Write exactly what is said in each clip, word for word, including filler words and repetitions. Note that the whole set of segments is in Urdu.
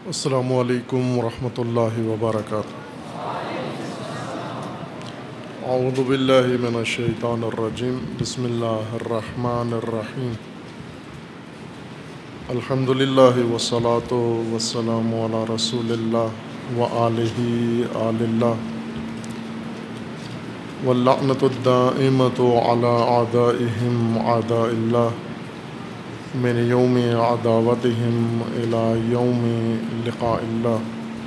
السلام علیکم ورحمۃ اللہ وبرکاتہ۔ اعوذ باللہ من الشیطان الرجیم، بسم اللہ الرحمن الرحیم۔ الحمد للہ والصلاۃ والسلام علی رسول اللہ وآلہ آل اللہ، واللعنۃ الدائمۃ علی اعدائہم اعداء اللہ، من یوم عداوتہم الی یوم لقاء اللہ۔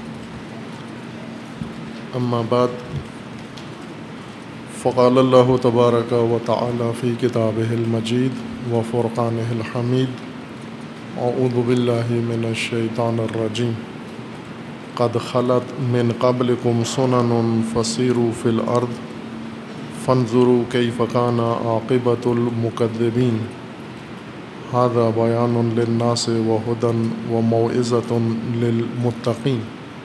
اما بعد، فقال اللہ تبارک و تعالی فی کتابہ المجید و فرقانہ الحمید، اعوذ باللہ من الشیطان الرجیم، قد خلت من قبلکم سنن فسیروا فی الارض فانظروا کیف کان عاقبۃ المکذبین، ھذا بیان للناس وہدی وموعظۃ للمتقین۔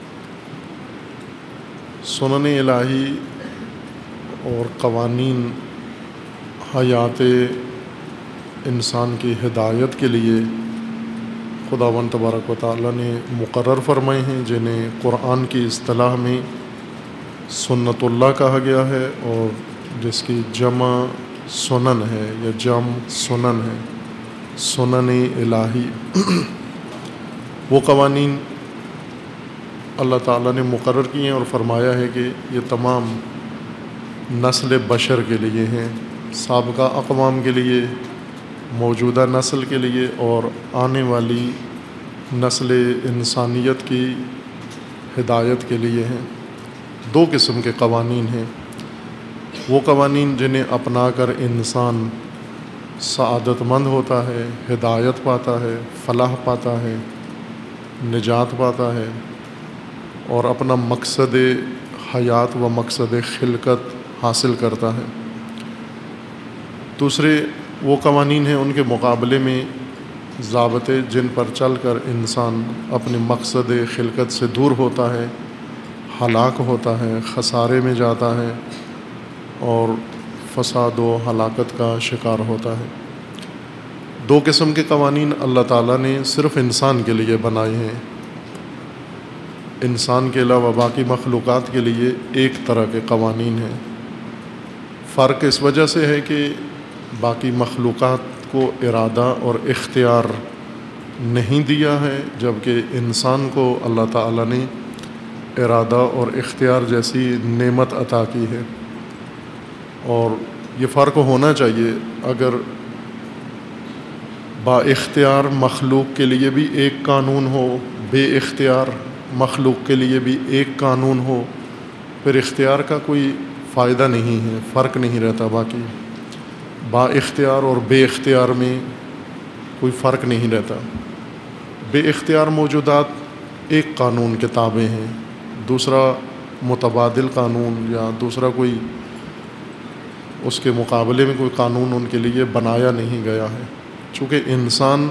سنن الہی اور قوانین حیات انسان کی ہدایت کے لیے خداوند تبارک و تعالیٰ نے مقرر فرمائے ہیں، جنہیں قرآن کی اصطلاح میں سنت اللہ کہا گیا ہے، اور جس کی جمع سنن ہے یا جمع سنن ہے، سنن الہی۔ وہ قوانین اللہ تعالیٰ نے مقرر کیے ہیں اور فرمایا ہے کہ یہ تمام نسل بشر کے لیے ہیں، سابقہ اقوام کے لیے، موجودہ نسل کے لیے، اور آنے والی نسل انسانیت کی ہدایت کے لیے ہیں۔ دو قسم کے قوانین ہیں، وہ قوانین جنہیں اپنا کر انسان سعادت مند ہوتا ہے، ہدایت پاتا ہے، فلاح پاتا ہے، نجات پاتا ہے، اور اپنا مقصد حیات و مقصد خلقت حاصل کرتا ہے۔ دوسرے وہ قوانین ہیں ان کے مقابلے میں ضابطے جن پر چل کر انسان اپنے مقصد خلقت سے دور ہوتا ہے، ہلاک ہوتا ہے، خسارے میں جاتا ہے اور فساد و ہلاکت کا شکار ہوتا ہے۔ دو قسم کے قوانین اللہ تعالیٰ نے صرف انسان کے لیے بنائے ہیں، انسان کے علاوہ باقی مخلوقات کے لیے ایک طرح کے قوانین ہیں۔ فرق اس وجہ سے ہے کہ باقی مخلوقات کو ارادہ اور اختیار نہیں دیا ہے، جبکہ انسان کو اللہ تعالیٰ نے ارادہ اور اختیار جیسی نعمت عطا کی ہے۔ اور یہ فرق ہونا چاہیے، اگر با اختیار مخلوق کے لیے بھی ایک قانون ہو، بے اختیار مخلوق کے لیے بھی ایک قانون ہو، پھر اختیار کا کوئی فائدہ نہیں ہے، فرق نہیں رہتا۔ باقی با اختیار اور بے اختیار میں کوئی فرق نہیں رہتا۔ بے اختیار موجودات ایک قانون کے تابع ہیں، دوسرا متبادل قانون یا دوسرا کوئی اس کے مقابلے میں کوئی قانون ان کے لیے بنایا نہیں گیا ہے۔ چونکہ انسان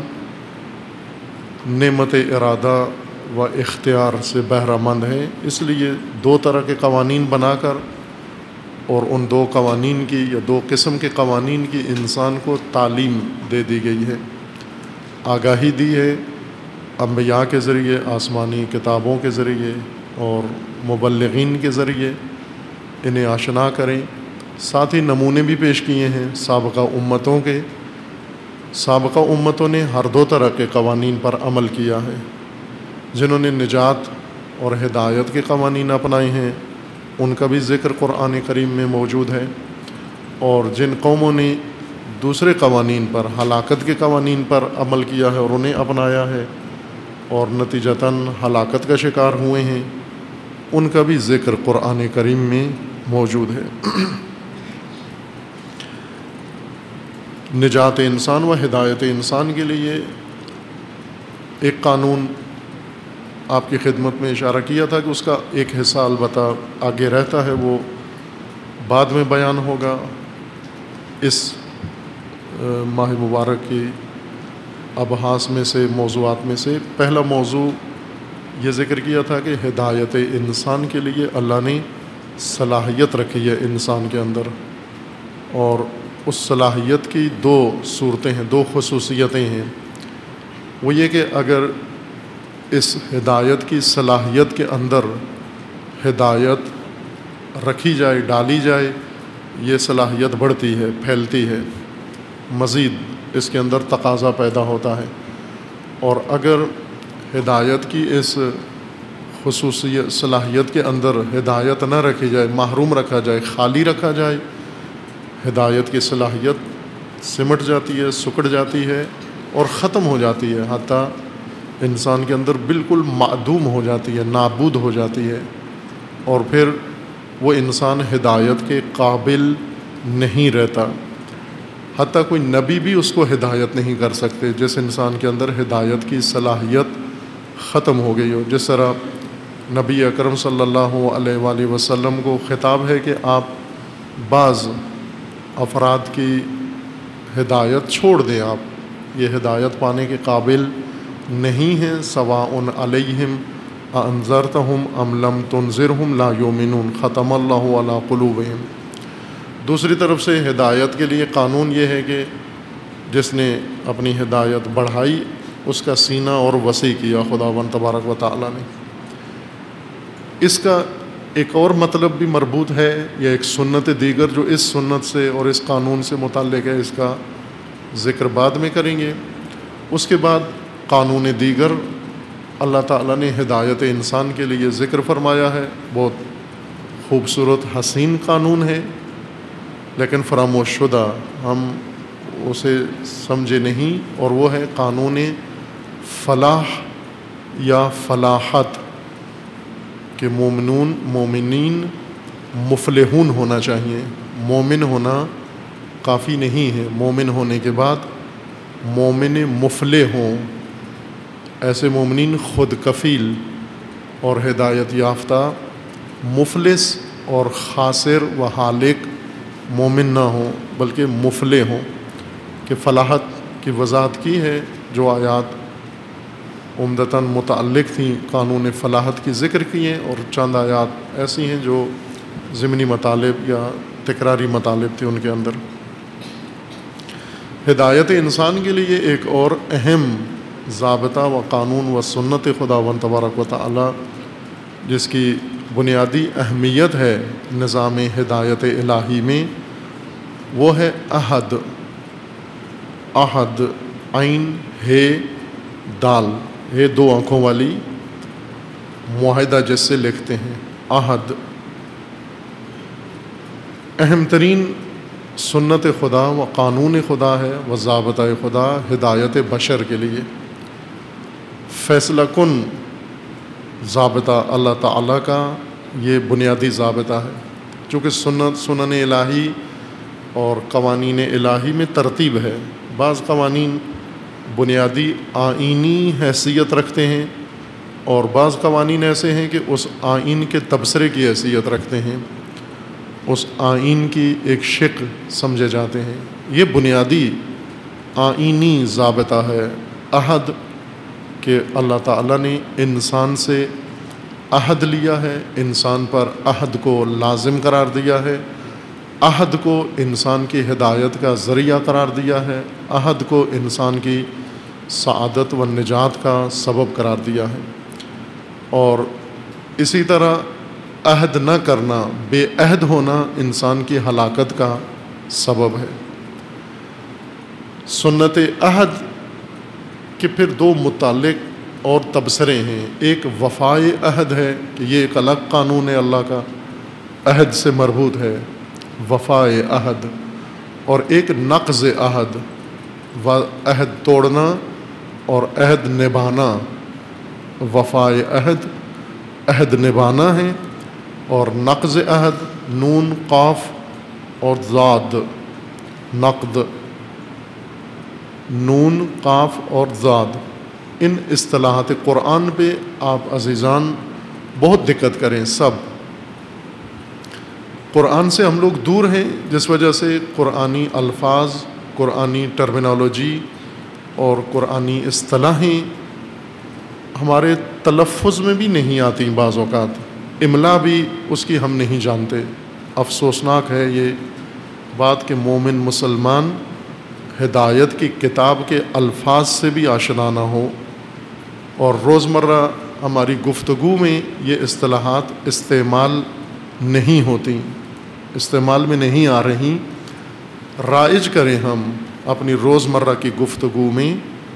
نعمت ارادہ و اختیار سے بہرہ مند ہے، اس لیے دو طرح کے قوانین بنا کر اور ان دو قوانین کی یا دو قسم کے قوانین کی انسان کو تعلیم دے دی گئی ہے، آگاہی دی ہے انبیاء کے ذریعے، آسمانی کتابوں کے ذریعے اور مبلغین کے ذریعے، انہیں آشنا کریں۔ ساتھ ہی نمونے بھی پیش کیے ہیں سابقہ امتوں کے۔ سابقہ امتوں نے ہر دو طرح کے قوانین پر عمل کیا ہے، جنہوں نے نجات اور ہدایت کے قوانین اپنائے ہیں، ان کا بھی ذکر قرآن کریم میں موجود ہے، اور جن قوموں نے دوسرے قوانین پر، ہلاکت کے قوانین پر عمل کیا ہے اور انہیں اپنایا ہے اور نتیجتاً ہلاکت کا شکار ہوئے ہیں، ان کا بھی ذکر قرآن کریم میں موجود ہے۔ نجات انسان و ہدایت انسان کے لیے ایک قانون آپ کی خدمت میں اشارہ کیا تھا کہ اس کا ایک حصہ البتہ آگے رہتا ہے، وہ بعد میں بیان ہوگا۔ اس ماہ مبارک کی ابحاث میں سے، موضوعات میں سے پہلا موضوع یہ ذکر کیا تھا کہ ہدایت انسان کے لیے اللہ نے صلاحیت رکھی ہے انسان کے اندر، اور اس صلاحیت کی دو صورتیں ہیں، دو خصوصیتیں ہیں۔ وہ یہ کہ اگر اس ہدایت کی صلاحیت کے اندر ہدایت رکھی جائے، ڈالی جائے، یہ صلاحیت بڑھتی ہے، پھیلتی ہے، مزید اس کے اندر تقاضا پیدا ہوتا ہے۔ اور اگر ہدایت کی اس خصوصی صلاحیت کے اندر ہدایت نہ رکھی جائے، محروم رکھا جائے، خالی رکھا جائے، ہدایت کی صلاحیت سمٹ جاتی ہے، سکڑ جاتی ہے اور ختم ہو جاتی ہے، حتیٰ انسان کے اندر بالکل معدوم ہو جاتی ہے، نابود ہو جاتی ہے، اور پھر وہ انسان ہدایت کے قابل نہیں رہتا۔ حتیٰ کوئی نبی بھی اس کو ہدایت نہیں کر سکتے جس انسان کے اندر ہدایت کی صلاحیت ختم ہو گئی ہو۔ جس طرح نبی اکرم صلی اللہ علیہ وآلہ وسلم کو خطاب ہے کہ آپ بعض افراد کی ہدایت چھوڑ دیں، آپ یہ ہدایت پانے کے قابل نہیں ہیں، سواء علیہم انذرتہم ام لم تنذرہم لا یؤمنون ختم اللہ علی قلوبہم۔ دوسری طرف سے ہدایت کے لیے قانون یہ ہے کہ جس نے اپنی ہدایت بڑھائی اس کا سینہ اور وسیع کیا خداوند تبارک و تعالیٰ نے۔ اس کا ایک اور مطلب بھی مربوط ہے، یا ایک سنت دیگر جو اس سنت سے اور اس قانون سے متعلق ہے، اس کا ذکر بعد میں کریں گے۔ اس کے بعد قانون دیگر اللہ تعالیٰ نے ہدایت انسان کے لیے ذکر فرمایا ہے، بہت خوبصورت حسین قانون ہے، لیکن فراموش شدہ، ہم اسے سمجھے نہیں، اور وہ ہے قانون فلاح یا فلاحت، کہ مومنون مومنین مفلحون ہونا چاہیے۔ مومن ہونا کافی نہیں ہے، مومن ہونے کے بعد مومن مفلح ہوں، ایسے مومنین خود کفیل اور ہدایت یافتہ مفلس اور خاسر و حالق مومن نہ ہوں، بلکہ مفلح ہوں۔ کہ فلاحت کی وضاحت کی ہے، جو آیات عمدتاً متعلق تھیں قانون فلاحت کی ذکر کی ہیں، اور چند آیات ایسی ہیں جو ضمنی مطالب یا تکراری مطالب تھے ان کے اندر۔ ہدایت انسان کے لیے ایک اور اہم ضابطہ و قانون و سنت خداوند تبارک و تعالی جس کی بنیادی اہمیت ہے نظام ہدایت الہی میں، وہ ہے عہد۔ عہد، عین ہے دال، ہے دو آنکھوں والی، معاہدہ جس سے لکھتے ہیں، عہد۔ اہم ترین سنت خدا و قانون خدا ہے و ضابطہ خدا ہدایت بشر کے لیے، فیصلہ کن ضابطہ اللہ تعالیٰ کا یہ بنیادی ضابطہ ہے۔ چونکہ سنت سنن الہی اور قوانین الہی میں ترتیب ہے، بعض قوانین بنیادی آئینی حیثیت رکھتے ہیں، اور بعض قوانین ایسے ہیں کہ اس آئین کے تبصرے کی حیثیت رکھتے ہیں، اس آئین کی ایک شکل سمجھے جاتے ہیں۔ یہ بنیادی آئینی ضابطہ ہے عہد، کہ اللہ تعالیٰ نے انسان سے عہد لیا ہے، انسان پر عہد کو لازم قرار دیا ہے، عہد کو انسان کی ہدایت کا ذریعہ قرار دیا ہے، عہد کو انسان کی سعادت و نجات کا سبب قرار دیا ہے، اور اسی طرح عہد نہ کرنا، بے عہد ہونا انسان کی ہلاکت کا سبب ہے۔ سنت عہد کے پھر دو متعلق اور تبصرے ہیں، ایک وفائے عہد ہے کہ یہ ایک الگ قانون ہے اللہ کا، عہد سے مربوط ہے وفائے عہد، اور ایک نقض عہد، عہد توڑنا اور عہد نبھانا۔ وفائے عہد عہد نبھانا ہے، اور نقض عہد نون قاف اور ضاد، نقد، نون قاف اور ضاد، ان اصطلاحات قرآن پہ آپ عزیزان بہت دقت کریں۔ سب قرآن سے ہم لوگ دور ہیں، جس وجہ سے قرآنی الفاظ، قرآنی ٹرمینالوجی اور قرآنی اصطلاحیں ہمارے تلفظ میں بھی نہیں آتی، بعض اوقات املا بھی اس کی ہم نہیں جانتے۔ افسوسناک ہے یہ بات کہ مومن مسلمان ہدایت کی کتاب کے الفاظ سے بھی آشنا نہ ہو، اور روزمرہ ہماری گفتگو میں یہ اصطلاحات استعمال نہیں ہوتی، استعمال میں نہیں آ رہی۔ رائج کریں ہم اپنی روزمرہ کی گفتگو میں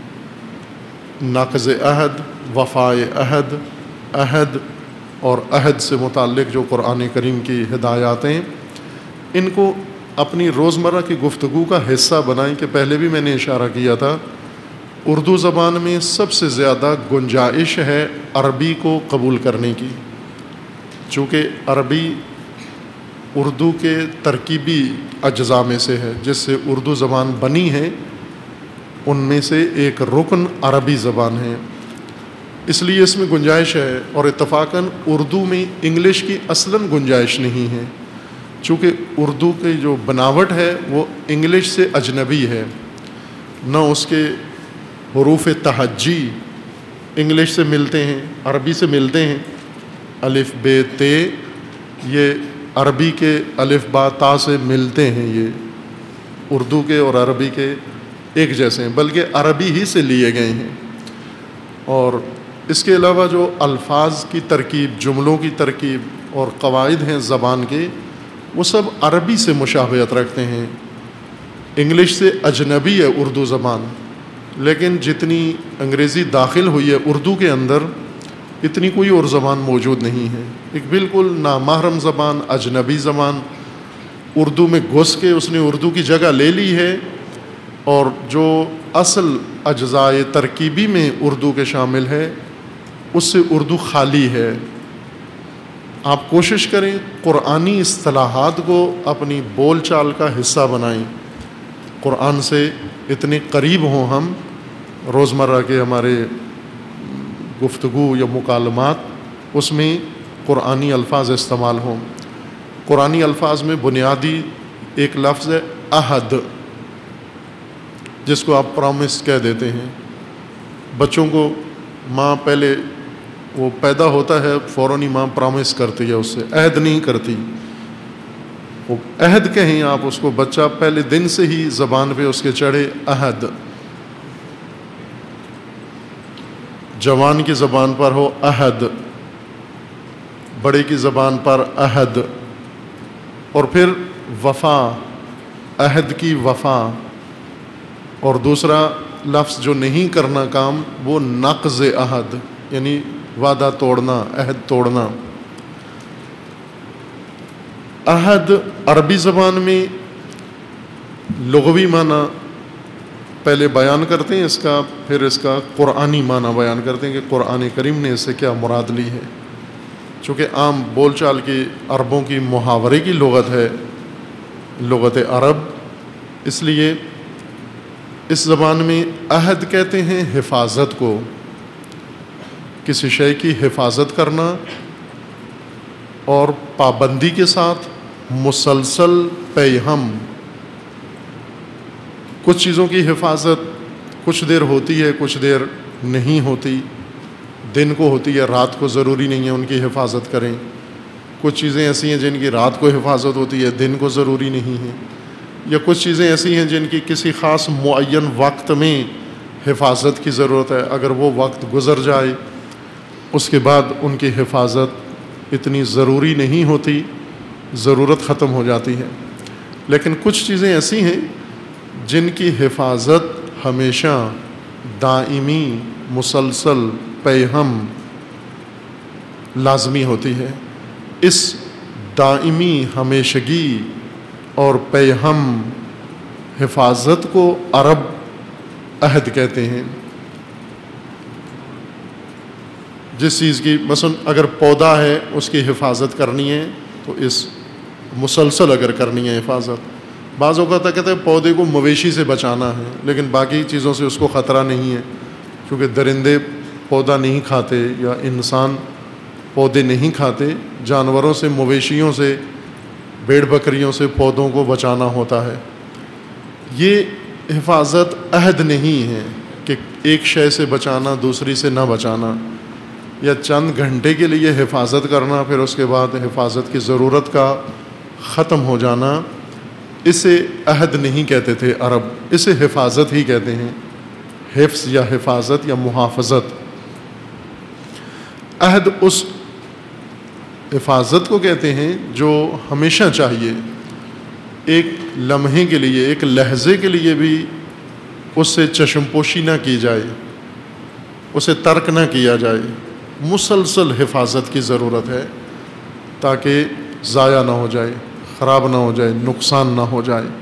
نقض عہد، وفائے عہد، عہد اور عہد سے متعلق جو قرآن کریم کی ہدایات ہیں، ان کو اپنی روزمرہ کی گفتگو کا حصہ بنائیں کہ پہلے بھی میں نے اشارہ کیا تھا، اردو زبان میں سب سے زیادہ گنجائش ہے عربی کو قبول کرنے کی، چونکہ عربی اردو کے ترکیبی اجزاء میں سے ہے، جس سے اردو زبان بنی ہے، ان میں سے ایک رکن عربی زبان ہے، اس لیے اس میں گنجائش ہے۔ اور اتفاقاً اردو میں انگلش کی اصلاً گنجائش نہیں ہے، چونکہ اردو کی جو بناوٹ ہے وہ انگلش سے اجنبی ہے، نہ اس کے حروف تہجی انگلش سے ملتے ہیں، عربی سے ملتے ہیں، الف ب ت یہ عربی کے الف با تا سے ملتے ہیں، یہ اردو کے اور عربی کے ایک جیسے ہیں، بلکہ عربی ہی سے لیے گئے ہیں۔ اور اس کے علاوہ جو الفاظ کی ترکیب، جملوں کی ترکیب اور قواعد ہیں زبان کے، وہ سب عربی سے مشابہت رکھتے ہیں، انگلش سے اجنبی ہے اردو زبان، لیکن جتنی انگریزی داخل ہوئی ہے اردو کے اندر، اتنی کوئی اور زبان موجود نہیں ہے، ایک بالکل نامحرم زبان، اجنبی زبان اردو میں گھس کے اس نے اردو کی جگہ لے لی ہے، اور جو اصل اجزاء ترکیبی میں اردو کے شامل ہے اس سے اردو خالی ہے۔ آپ کوشش کریں قرآنی اصطلاحات کو اپنی بول چال کا حصہ بنائیں، قرآن سے اتنے قریب ہوں ہم، روزمرہ کے ہمارے گفتگو یا مکالمات اس میں قرآنی الفاظ استعمال ہوں۔ قرآنی الفاظ میں بنیادی ایک لفظ ہے عہد، جس کو آپ پرامس کہہ دیتے ہیں۔ بچوں کو ماں پہلے وہ پیدا ہوتا ہے فوراً ہی ماں پرامس کرتی ہے، اس سے عہد نہیں کرتی، وہ عہد کہیں آپ اس کو، بچہ پہلے دن سے ہی زبان پہ اس کے چڑھے عہد۔ جوان کی زبان پر ہو عہد، بڑے کی زبان پر عہد، اور پھر وفا، عہد کی وفا، اور دوسرا لفظ جو نہیں کرنا کام وہ نقض عہد، یعنی وعدہ توڑنا، عہد توڑنا۔ عہد عربی زبان میں لغوی معنی پہلے بیان کرتے ہیں اس کا، پھر اس کا قرآنی معنی بیان کرتے ہیں کہ قرآن کریم نے اس سے کیا مراد لی ہے۔ چونکہ عام بول چال کی عربوں کی محاورے کی لغت ہے لغت عرب، اس لیے اس زبان میں عہد کہتے ہیں حفاظت کو، کسی شے کی حفاظت کرنا اور پابندی کے ساتھ مسلسل پیہم۔ کچھ چیزوں کی حفاظت کچھ دیر ہوتی ہے، کچھ دیر نہیں ہوتی، دن کو ہوتی ہے، رات کو ضروری نہیں ہے ان کی حفاظت کریں۔ کچھ چیزیں ایسی ہیں جن کی رات کو حفاظت ہوتی ہے، دن کو ضروری نہیں ہے، یا کچھ چیزیں ایسی ہیں جن کی کسی خاص معین وقت میں حفاظت کی ضرورت ہے، اگر وہ وقت گزر جائے اس کے بعد ان کی حفاظت اتنی ضروری نہیں ہوتی، ضرورت ختم ہو جاتی ہے۔ لیکن کچھ چیزیں ایسی ہیں جن کی حفاظت ہمیشہ دائمی، مسلسل، پیہم لازمی ہوتی ہے۔ اس دائمی ہمیشگی اور پیہم حفاظت کو عرب عہد کہتے ہیں۔ جس چیز کی مثلا اگر پودا ہے اس کی حفاظت کرنی ہے تو اس مسلسل اگر کرنی ہے حفاظت، بعض اوقات کہتے ہیں پودے کو مویشی سے بچانا ہے، لیکن باقی چیزوں سے اس کو خطرہ نہیں ہے، کیونکہ درندے پودا نہیں کھاتے یا انسان پودے نہیں کھاتے، جانوروں سے، مویشیوں سے، بھیڑ بکریوں سے پودوں کو بچانا ہوتا ہے۔ یہ حفاظت عہد نہیں ہے کہ ایک شے سے بچانا دوسری سے نہ بچانا، یا چند گھنٹے کے لیے حفاظت کرنا پھر اس کے بعد حفاظت کی ضرورت کا ختم ہو جانا، اسے عہد نہیں کہتے تھے عرب، اسے حفاظت ہی کہتے ہیں، حفظ یا حفاظت یا محافظت۔ عہد اس حفاظت کو کہتے ہیں جو ہمیشہ چاہیے، ایک لمحے کے لیے، ایک لحظے کے لیے بھی اس سے چشم پوشی نہ کی جائے، اسے ترک نہ کیا جائے، مسلسل حفاظت کی ضرورت ہے تاکہ ضائع نہ ہو جائے، خراب نہ ہو جائے، نقصان نہ ہو جائے۔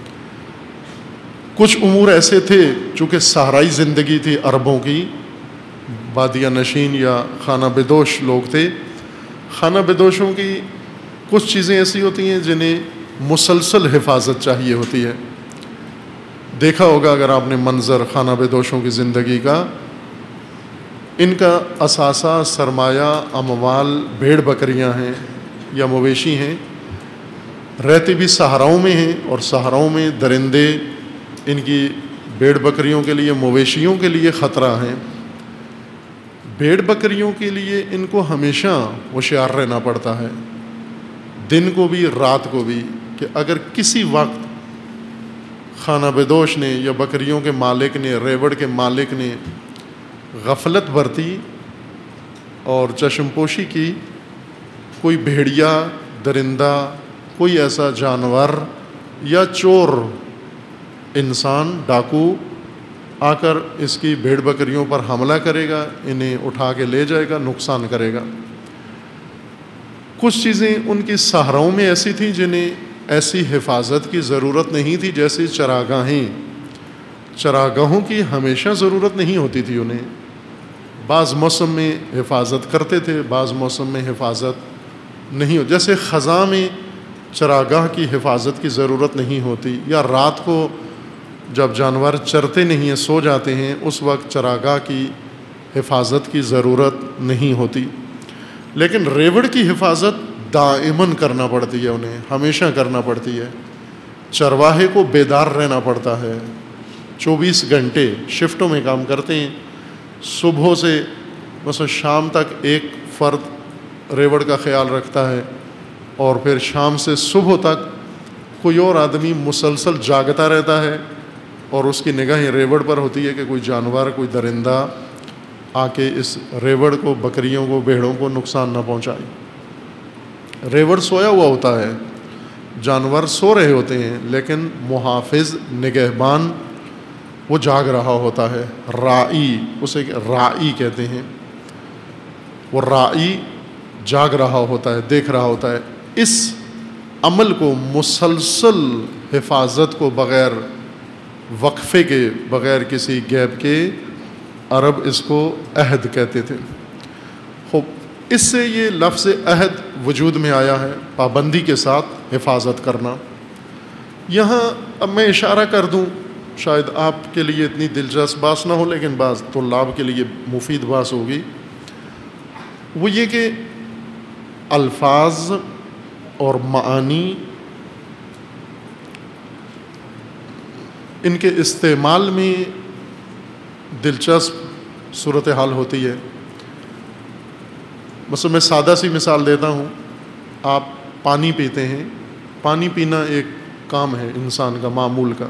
کچھ امور ایسے تھے چونکہ صحرائی زندگی تھی عربوں کی، بادیہ نشین یا خانہ بدوش لوگ تھے، خانہ بدوشوں کی کچھ چیزیں ایسی ہوتی ہیں جنہیں مسلسل حفاظت چاہیے ہوتی ہے۔ دیکھا ہوگا اگر آپ نے منظر خانہ بدوشوں کی زندگی کا، ان کا اثاثہ سرمایہ اموال بھیڑ بکریاں ہیں یا مویشی ہیں، رہتے بھی صحراؤں میں ہیں، اور صحراؤں میں درندے ان کی بھیڑ بکریوں کے لیے، مویشیوں کے لیے خطرہ ہیں۔ بھیڑ بکریوں کے لیے ان کو ہمیشہ ہوشیار رہنا پڑتا ہے، دن کو بھی رات کو بھی، کہ اگر کسی وقت خانہ بدوش نے یا بکریوں کے مالک نے، ریوڑ کے مالک نے غفلت برتی اور چشم پوشی کی، کوئی بھیڑیا، درندہ، کوئی ایسا جانور یا چور انسان، ڈاکو آ کر اس کی بھیڑ بکریوں پر حملہ کرے گا، انہیں اٹھا کے لے جائے گا، نقصان کرے گا۔ کچھ چیزیں ان کی صحراؤں میں ایسی تھیں جنہیں ایسی حفاظت کی ضرورت نہیں تھی، جیسے چراگاہیں۔ چراگاہوں کی ہمیشہ ضرورت نہیں ہوتی تھی انہیں، بعض موسم میں حفاظت کرتے تھے، بعض موسم میں حفاظت نہیں ہو، جیسے خزاں میں چراگاہ کی حفاظت کی ضرورت نہیں ہوتی، یا رات کو جب جانور چرتے نہیں ہیں، سو جاتے ہیں، اس وقت چراگاہ کی حفاظت کی ضرورت نہیں ہوتی۔ لیکن ریوڑ کی حفاظت دائماً کرنا پڑتی ہے، انہیں ہمیشہ کرنا پڑتی ہے۔ چرواہے کو بیدار رہنا پڑتا ہے، چوبیس گھنٹے شفٹوں میں کام کرتے ہیں، صبح سے مثلا شام تک ایک فرد ریوڑ کا خیال رکھتا ہے، اور پھر شام سے صبح تک کوئی اور آدمی مسلسل جاگتا رہتا ہے، اور اس کی نگاہیں ریوڑ پر ہوتی ہے کہ کوئی جانور، کوئی درندہ آ کے اس ریوڑ کو، بکریوں کو، بھیڑوں کو نقصان نہ پہنچائے۔ ریوڑ سویا ہوا ہوتا ہے، جانور سو رہے ہوتے ہیں، لیکن محافظ، نگہبان وہ جاگ رہا ہوتا ہے، رائی، اسے رائی کہتے ہیں، وہ رائی جاگ رہا ہوتا ہے، دیکھ رہا ہوتا ہے۔ اس عمل کو مسلسل حفاظت کو بغیر وقفے کے، بغیر کسی گیپ کے، عرب اس کو عہد کہتے تھے۔ خوب اس سے یہ لفظ عہد وجود میں آیا ہے، پابندی کے ساتھ حفاظت کرنا۔ یہاں اب میں اشارہ کر دوں، شاید آپ کے لیے اتنی دلچسپ بات نہ ہو، لیکن بعض طلاب کے لیے مفید بات ہوگی، وہ یہ کہ الفاظ اور معانی، ان کے استعمال میں دلچسپ صورتحال ہوتی ہے۔ مثلا میں سادہ سی مثال دیتا ہوں، آپ پانی پیتے ہیں، پانی پینا ایک کام ہے انسان کا، معمول کا۔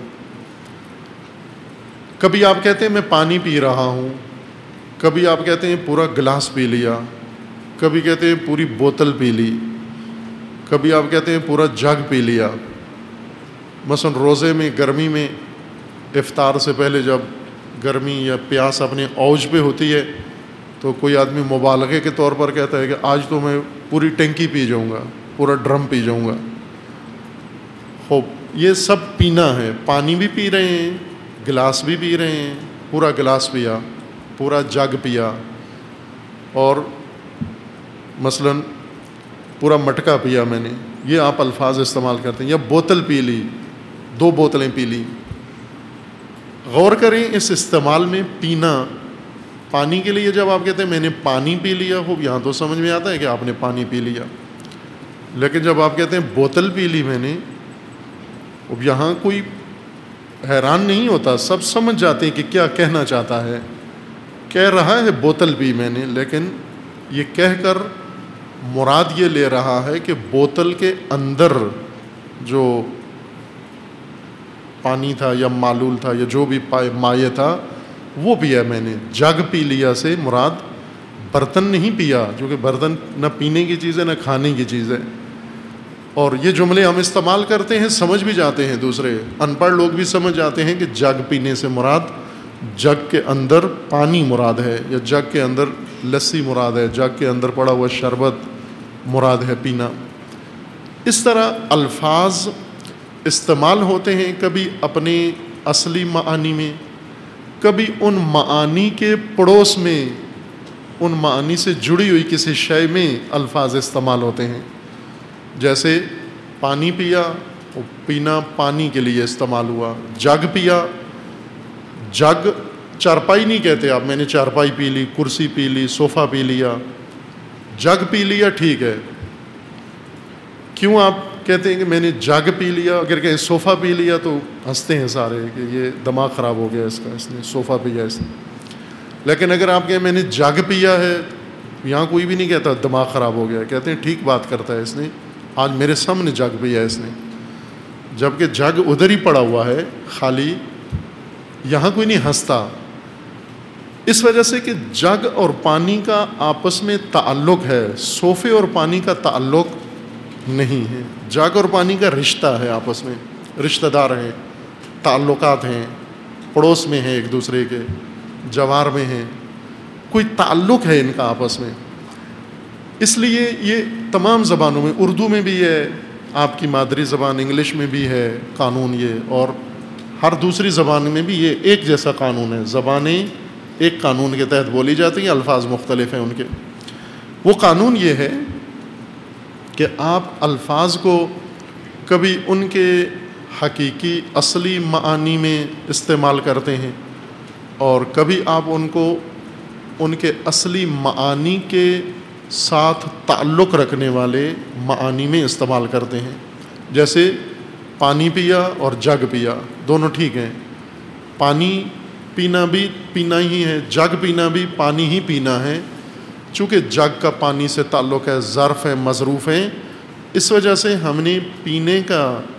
کبھی آپ کہتے ہیں میں پانی پی رہا ہوں، کبھی آپ کہتے ہیں پورا گلاس پی لیا، کبھی کہتے ہیں پوری بوتل پی لی، کبھی آپ کہتے ہیں پورا جگ پی لیا۔ مثلا روزے میں، گرمی میں، افطار سے پہلے جب گرمی یا پیاس اپنے اوج پہ ہوتی ہے تو کوئی آدمی مبالغے کے طور پر کہتا ہے کہ آج تو میں پوری ٹینکی پی جاؤں گا، پورا ڈرم پی جاؤں گا۔ خوب یہ سب پینا ہے، پانی بھی پی رہے ہیں، گلاس بھی پی رہے ہیں، پورا گلاس پیا، پورا جگ پیا، اور مثلا پورا مٹکا پیا میں نے، یہ آپ الفاظ استعمال کرتے ہیں۔ یا بوتل پی لی، دو بوتلیں پی لی۔ غور کریں اس استعمال میں، پینا، پانی کے لیے جب آپ کہتے ہیں میں نے پانی پی لیا، خوب یہاں تو سمجھ میں آتا ہے کہ آپ نے پانی پی لیا، لیکن جب آپ کہتے ہیں بوتل پی لی میں نے، اب یہاں کوئی حیران نہیں ہوتا، سب سمجھ جاتے ہیں کہ کیا کہنا چاہتا ہے۔ کہہ رہا ہے بوتل پی میں نے، لیکن یہ کہہ کر مراد یہ لے رہا ہے کہ بوتل کے اندر جو پانی تھا یا معلول تھا یا جو بھی مائع تھا وہ پیا میں نے۔ جگ پی لیا سے مراد برتن نہیں پیا، کیونکہ برتن نہ پینے کی چیز ہے نہ کھانے کی چیز ہے. اور یہ جملے ہم استعمال کرتے ہیں، سمجھ بھی جاتے ہیں، دوسرے ان پڑھ لوگ بھی سمجھ جاتے ہیں کہ جگ پینے سے مراد جگ کے اندر پانی مراد ہے، یا جگ کے اندر لسی مراد ہے، جگ کے اندر پڑا ہوا شربت مراد ہے پینا. اس طرح الفاظ استعمال ہوتے ہیں، کبھی اپنے اصلی معانی میں، کبھی ان معانی کے پڑوس میں، ان معانی سے جڑی ہوئی کسی شے میں الفاظ استعمال ہوتے ہیں. جیسے پانی پیا، پینا پانی کے لیے استعمال ہوا. جگ پیا، جگ چارپائی نہیں کہتے آپ، میں نے چارپائی پی لی، کرسی پی لی، صوفہ پی لیا. جگ پی لیا ٹھیک ہے، کیوں آپ کہتے ہیں کہ میں نے جگ پی لیا؟ اگر کہیں صوفہ پی لیا تو ہنستے ہیں سارے کہ یہ دماغ خراب ہو گیا اس کا، اس نے صوفہ پیا اس نے. لیکن اگر آپ کہیں میں نے جگ پیا ہے، یہاں کوئی بھی نہیں کہتا دماغ خراب ہو گیا، کہتے ہیں ٹھیک بات کرتا ہے اس نے، آج میرے سامنے جگ پیا اس نے، جبکہ جگ ادھر ہی پڑا ہوا ہے خالی، یہاں کوئی نہیں ہنستا. اس وجہ سے کہ جگ اور پانی کا آپس میں تعلق ہے، صوفے اور پانی کا تعلق نہیں ہے. جگ اور پانی کا رشتہ ہے، آپس میں رشتہ دار ہیں، تعلقات ہیں، پڑوس میں ہیں ایک دوسرے کے، جوار میں ہیں، کوئی تعلق ہے ان کا آپس میں. اس لیے یہ تمام زبانوں میں، اردو میں بھی ہے، آپ کی مادری زبان انگلش میں بھی ہے قانون یہ، اور ہر دوسری زبان میں بھی یہ ایک جیسا قانون ہے. زبانیں ایک قانون کے تحت بولی جاتی ہیں، الفاظ مختلف ہیں ان کے. وہ قانون یہ ہے کہ آپ الفاظ کو کبھی ان کے حقیقی اصلی معانی میں استعمال کرتے ہیں، اور کبھی آپ ان کو ان کے اصلی معانی کے ساتھ تعلق رکھنے والے معانی میں استعمال کرتے ہیں. جیسے پانی پیا اور جگ پیا، دونوں ٹھیک ہیں. پانی پینا بھی پینا ہی ہے، جگ پینا بھی پانی ہی پینا ہے. چونکہ جگ کا پانی سے تعلق ہے، ظرف ہے، مظروف ہیں، اس وجہ سے ہم نے پینے کا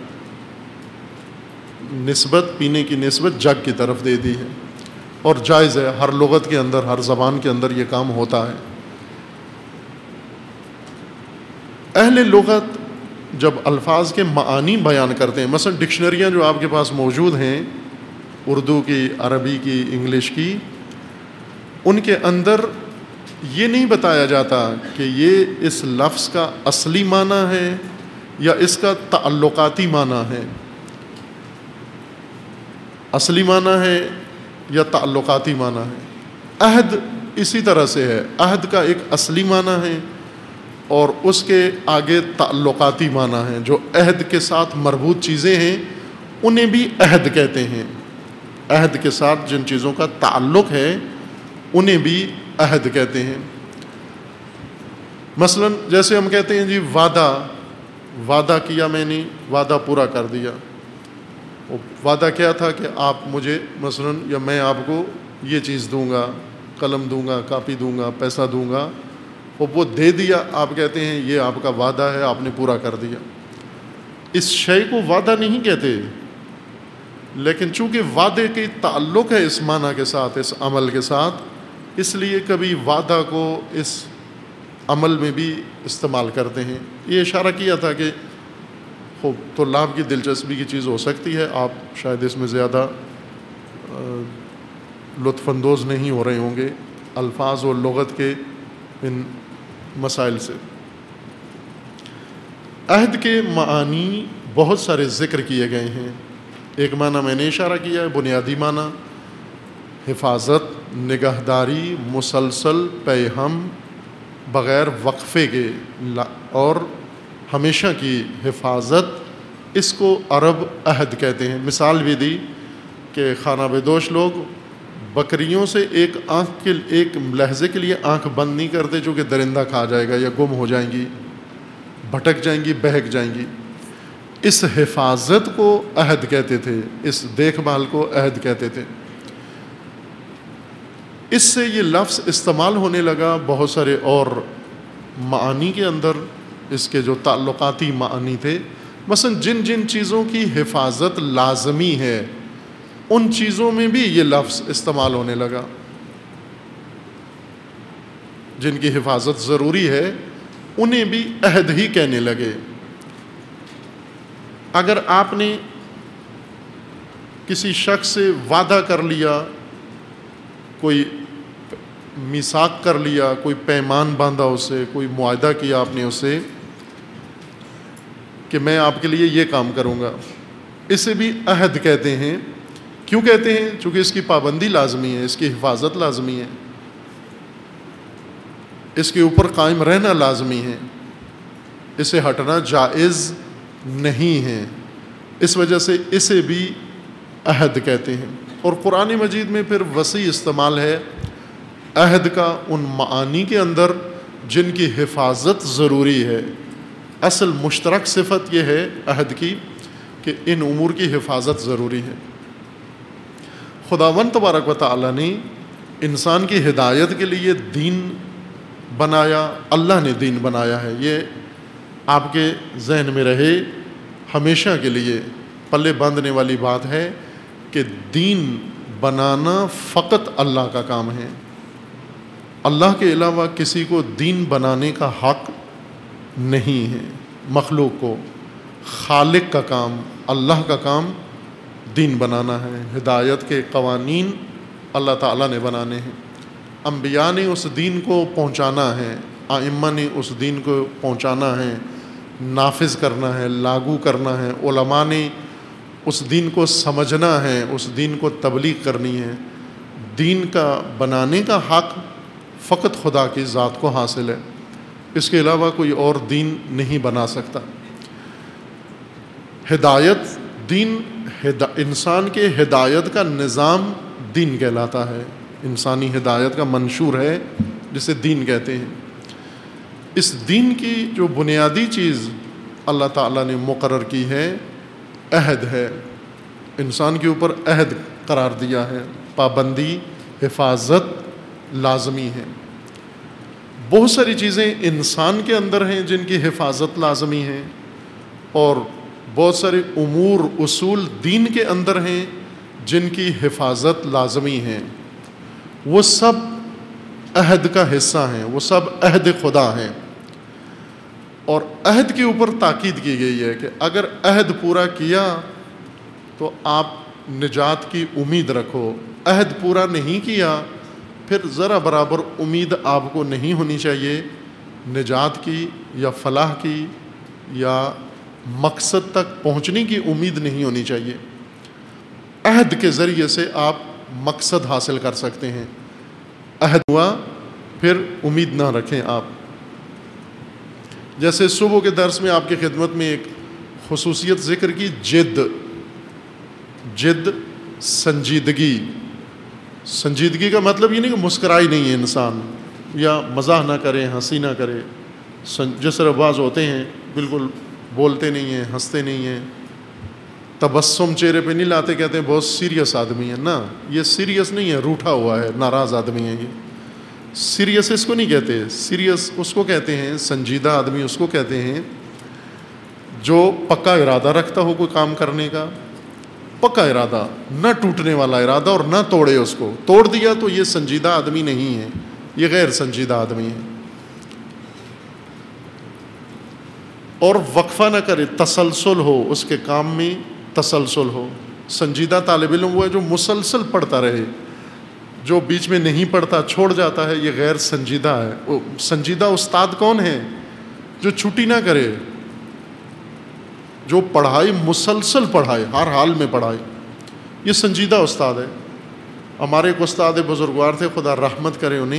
نسبت پینے کی نسبت جگ کی طرف دے دی ہے، اور جائز ہے، ہر لغت کے اندر، ہر زبان کے اندر یہ کام ہوتا ہے. اہل لغت جب الفاظ کے معانی بیان کرتے ہیں، مثلا ڈکشنریاں جو آپ کے پاس موجود ہیں، اردو کی، عربی کی، انگلش کی، ان کے اندر یہ نہیں بتایا جاتا کہ یہ اس لفظ کا اصلی معنی ہے یا اس کا تعلقاتی معنی ہے، اصلی معنی ہے یا تعلقاتی معنی ہے. عہد اسی طرح سے ہے، عہد کا ایک اصلی معنی ہے اور اس کے آگے تعلقاتی معنی ہیں. جو عہد کے ساتھ مربوط چیزیں ہیں انہیں بھی عہد کہتے ہیں. عہد کے ساتھ جن چیزوں کا تعلق ہے انہیں بھی عہد کہتے ہیں. مثلا جیسے ہم کہتے ہیں جی وعدہ، وعدہ کیا میں نے، وعدہ پورا کر دیا. وعدہ کیا تھا کہ آپ مجھے مثلا یا میں آپ کو یہ چیز دوں گا، قلم دوں گا، کاپی دوں گا، پیسہ دوں گا، اور وہ دے دیا. آپ کہتے ہیں یہ آپ کا وعدہ ہے، آپ نے پورا کر دیا. اس شے کو وعدہ نہیں کہتے، لیکن چونکہ وعدے کی تعلق ہے اس معنی کے ساتھ، اس عمل کے ساتھ، اس لیے کبھی وعدہ کو اس عمل میں بھی استعمال کرتے ہیں. یہ اشارہ کیا تھا کہ خوب طلاب کی دلچسپی کی چیز ہو سکتی ہے، آپ شاید اس میں زیادہ لطف اندوز نہیں ہو رہے ہوں گے الفاظ اور لغت کے ان مسائل سے. عہد کے معانی بہت سارے ذکر کیے گئے ہیں. ایک معنی میں نے اشارہ کیا ہے، بنیادی معنی حفاظت، نگہداری، مسلسل پیہم، بغیر وقفے کے اور ہمیشہ کی حفاظت، اس کو عرب عہد کہتے ہیں. مثال بھی دی کہ خانہ بدوش لوگ بکریوں سے ایک آنکھ کے ایک لحظے کے لیے آنکھ بند نہیں کرتے، چونکہ درندہ کھا جائے گا یا گم ہو جائیں گی، بھٹک جائیں گی، بہک جائیں گی. اس حفاظت کو عہد کہتے تھے، اس دیکھ بھال کو عہد کہتے تھے. اس سے یہ لفظ استعمال ہونے لگا بہت سارے اور معانی کے اندر، اس کے جو تعلقاتی معانی تھے. مثلا جن جن چیزوں کی حفاظت لازمی ہے ان چیزوں میں بھی یہ لفظ استعمال ہونے لگا. جن کی حفاظت ضروری ہے انہیں بھی عہد ہی کہنے لگے۔ اگر آپ نے کسی شخص سے وعدہ کر لیا، کوئی میثاق کر لیا، کوئی پیمان باندھا اس سے، کوئی معاہدہ کیا آپ نے اس سے کہ میں آپ کے لیے یہ کام کروں گا، اسے بھی عہد کہتے ہیں۔ کیوں کہتے ہیں؟ چونکہ اس کی پابندی لازمی ہے، اس کی حفاظت لازمی ہے، اس کے اوپر قائم رہنا لازمی ہے، اسے ہٹنا جائز نہیں ہے، اس وجہ سے اسے بھی عہد کہتے ہیں۔ اور قرآن مجید میں پھر وسیع استعمال ہے عہد کا ان معانی کے اندر جن کی حفاظت ضروری ہے۔ اصل مشترک صفت یہ ہے عہد کی کہ ان امور کی حفاظت ضروری ہے۔ خداوند تبارک و تعالیٰ نے انسان کی ہدایت کے لیے دین بنایا، اللہ نے دین بنایا ہے، یہ آپ کے ذہن میں رہے ہمیشہ کے لیے، پلے باندھنے والی بات ہے کہ دین بنانا فقط اللہ کا کام ہے۔ اللہ کے علاوہ کسی کو دین بنانے کا حق نہیں ہے۔ مخلوق کو، خالق کا کام، اللہ کا کام دین بنانا ہے۔ ہدایت کے قوانین اللہ تعالیٰ نے بنانے ہیں، انبیاء نے اس دین کو پہنچانا ہے، ائمہ نے اس دین کو پہنچانا ہے، نافذ کرنا ہے، لاگو کرنا ہے، علماء نے اس دین کو سمجھنا ہے، اس دین کو تبلیغ کرنی ہے۔ دین کا بنانے کا حق فقط خدا کی ذات کو حاصل ہے، اس کے علاوہ کوئی اور دین نہیں بنا سکتا۔ ہدایت دین ہدا انسان کے ہدایت کا نظام دین کہلاتا ہے، انسانی ہدایت کا منشور ہے جسے دین کہتے ہیں۔ اس دین کی جو بنیادی چیز اللہ تعالیٰ نے مقرر کی ہے عہد ہے، انسان کے اوپر عہد قرار دیا ہے، پابندی، حفاظت لازمی ہے۔ بہت ساری چیزیں انسان کے اندر ہیں جن کی حفاظت لازمی ہے، اور بہت سارے امور اصول دین کے اندر ہیں جن کی حفاظت لازمی ہے۔ وہ سب عہد کا حصہ ہیں، وہ سب عہد خدا ہیں، اور عہد کے اوپر تاکید کی گئی ہے کہ اگر عہد پورا کیا تو آپ نجات کی امید رکھو، عہد پورا نہیں کیا پھر ذرا برابر امید آپ کو نہیں ہونی چاہیے نجات کی یا فلاح کی یا مقصد تک پہنچنے کی امید نہیں ہونی چاہیے۔ عہد کے ذریعے سے آپ مقصد حاصل کر سکتے ہیں۔ عہد ہوا پھر امید نہ رکھیں آپ۔ جیسے صبح کے درس میں آپ کی خدمت میں ایک خصوصیت ذکر کی، جد جد سنجیدگی۔ سنجیدگی کا مطلب یہ نہیں کہ مسکرائی نہیں ہے انسان یا مزاح نہ کرے، ہنسی نہ کرے۔ جس طرح بعض ہوتے ہیں بالکل بولتے نہیں ہیں، ہنستے نہیں ہیں، تبسم چہرے پہ نہیں لاتے، کہتے ہیں بہت سیریس آدمی ہے۔ نا، یہ سیریس نہیں ہے، روٹھا ہوا ہے، ناراض آدمی ہے۔ یہ سیریس اس کو نہیں کہتے، سیریس اس کو کہتے ہیں، سنجیدہ آدمی اس کو کہتے ہیں جو پکا ارادہ رکھتا ہو کوئی کام کرنے کا، پکا ارادہ، نہ ٹوٹنے والا ارادہ اور نہ توڑے اس کو۔ توڑ دیا تو یہ سنجیدہ آدمی نہیں ہے، یہ غیر سنجیدہ آدمی ہے۔ اور وقفہ نہ کرے، تسلسل ہو اس کے کام میں، تسلسل ہو۔ سنجیدہ طالب علم وہ ہے جو مسلسل پڑھتا رہے، جو بیچ میں نہیں پڑھتا چھوڑ جاتا ہے، یہ غیر سنجیدہ ہے۔ سنجیدہ استاد کون ہے؟ جو چھٹی نہ کرے، جو پڑھائی مسلسل پڑھائے، ہر حال میں پڑھائے، یہ سنجیدہ استاد ہے۔ ہمارے ایک استاد بزرگوار تھے، خدا رحمت کرے انہیں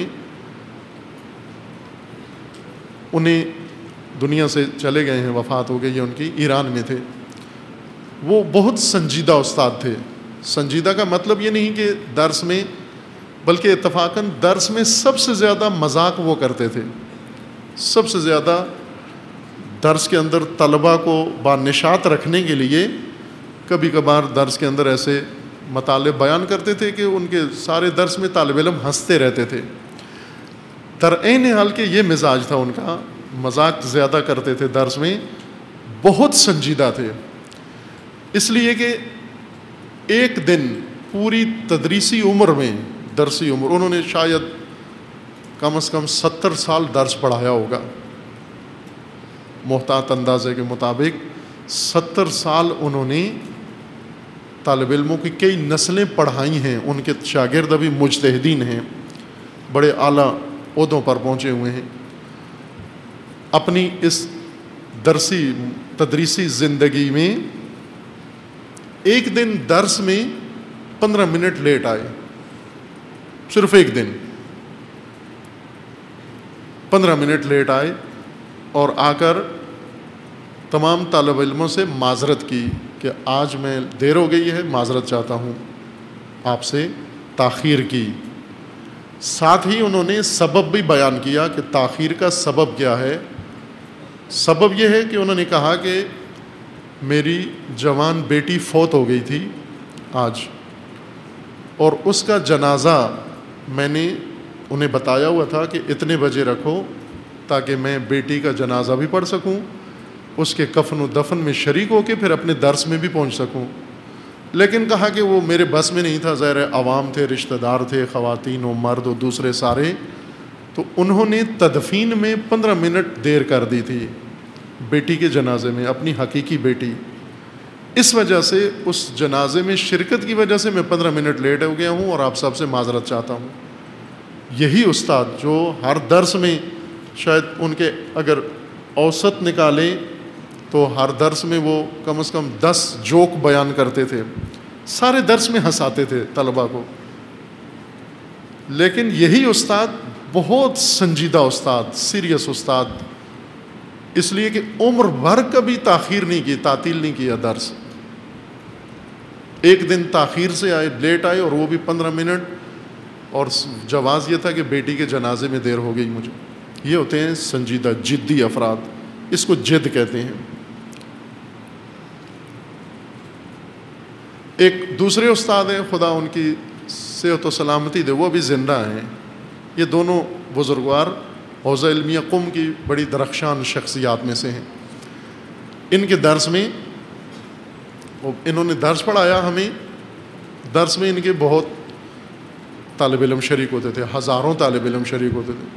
انہیں دنیا سے چلے گئے ہیں، وفات ہو گئی ہے ان کی، ایران میں تھے۔ وہ بہت سنجیدہ استاد تھے۔ سنجیدہ کا مطلب یہ نہیں کہ درس میں، بلکہ اتفاقاً درس میں سب سے زیادہ مذاق وہ کرتے تھے، سب سے زیادہ درس کے اندر طلباء کو بانشات رکھنے کے لیے کبھی کبھار درس کے اندر ایسے مطالب بیان کرتے تھے کہ ان کے سارے درس میں طالب علم ہنستے رہتے تھے۔ ترعین حال کے یہ مزاج تھا ان کا، مذاق زیادہ کرتے تھے درس میں، بہت سنجیدہ تھے۔ اس لیے کہ ایک دن پوری تدریسی عمر میں، درسی عمر، انہوں نے شاید کم از کم ستر سال درس پڑھایا ہوگا، محتاط اندازے کے مطابق ستر سال انہوں نے طالب علموں کی کئی نسلیں پڑھائی ہیں. ان کے شاگرد ابھی مجتہدین ہیں، بڑے اعلیٰ عہدوں پر پہنچے ہوئے ہیں. اپنی اس درسی تدریسی زندگی میں ایک دن درس میں پندرہ منٹ لیٹ آئے، صرف ایک دن پندرہ منٹ لیٹ آئے اور آ کر تمام طالب علموں سے معذرت کی کہ آج میں دیر ہو گئی ہے، معذرت چاہتا ہوں، آپ سے تاخیر کی. ساتھ ہی انہوں نے سبب بھی بیان کیا کہ تاخیر کا سبب کیا ہے. سبب یہ ہے کہ انہوں نے کہا کہ میری جوان بیٹی فوت ہو گئی تھی آج، اور اس کا جنازہ میں نے انہیں بتایا ہوا تھا کہ اتنے بجے رکھو تاکہ میں بیٹی کا جنازہ بھی پڑھ سکوں، اس کے کفن و دفن میں شریک ہو کے پھر اپنے درس میں بھی پہنچ سکوں. لیکن کہا کہ وہ میرے بس میں نہیں تھا، ظاہر عوام تھے، رشتہ دار تھے، خواتین و مرد و دوسرے سارے، تو انہوں نے تدفین میں پندرہ منٹ دیر کر دی تھی بیٹی کے جنازے میں، اپنی حقیقی بیٹی. اس وجہ سے اس جنازے میں شرکت کی وجہ سے میں پندرہ منٹ لیٹ ہو گیا ہوں اور آپ سب سے معذرت چاہتا ہوں. یہی استاد جو ہر درس میں شاید ان کے اگر اوسط نکالیں تو ہر درس میں وہ کم از کم دس جوک بیان کرتے تھے، سارے درس میں ہنساتے تھے طلباء کو. لیکن یہی استاد بہت سنجیدہ استاد، سیریس استاد، اس لیے کہ عمر بھر کبھی تاخیر نہیں کی، تعطیل نہیں کیا درس. ایک دن تاخیر سے آئے، لیٹ آئے، اور وہ بھی پندرہ منٹ، اور جواز یہ تھا کہ بیٹی کے جنازے میں دیر ہو گئی مجھے. یہ ہوتے ہیں سنجیدہ جدی افراد، اس کو جد کہتے ہیں. ایک دوسرے استاد ہیں، خدا ان کی صحت و سلامتی دے، وہ ابھی زندہ ہیں. یہ دونوں بزرگوار حوزہ علمیہ قم کی بڑی درخشان شخصیات میں سے ہیں. ان کے درس میں انہوں نے درس پڑھایا ہمیں. درس میں ان کے بہت طالب علم شریک ہوتے تھے، ہزاروں طالب علم شریک ہوتے تھے.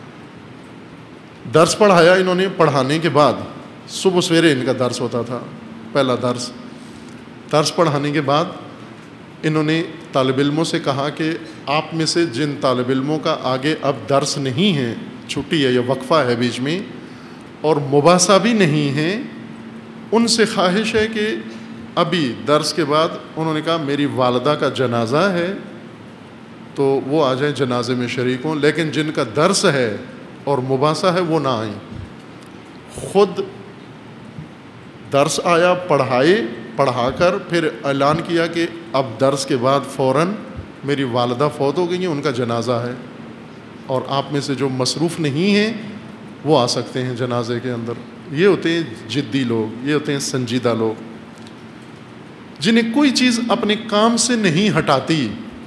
درس پڑھایا انہوں نے. پڑھانے کے بعد صبح سویرے ان کا درس ہوتا تھا، پہلا درس. درس پڑھانے کے بعد انہوں نے طالب علموں سے کہا کہ آپ میں سے جن طالب علموں کا آگے اب درس نہیں ہے، چھٹی ہے یا وقفہ ہے بیچ میں، اور مباحثہ بھی نہیں ہے، ان سے خواہش ہے کہ ابھی درس کے بعد، انہوں نے کہا میری والدہ کا جنازہ ہے تو وہ آ جائیں جنازے میں شریک ہوں، لیکن جن کا درس ہے اور مباحثہ ہے وہ نہ آئیں. خود درس آیا، پڑھائے، پڑھا کر پھر اعلان کیا کہ اب درس کے بعد فوراً میری والدہ فوت ہو گئی ہیں، ان کا جنازہ ہے، اور آپ میں سے جو مصروف نہیں ہیں وہ آ سکتے ہیں جنازے کے اندر. یہ ہوتے ہیں جدی لوگ، یہ ہوتے ہیں سنجیدہ لوگ، جنہیں کوئی چیز اپنے کام سے نہیں ہٹاتی،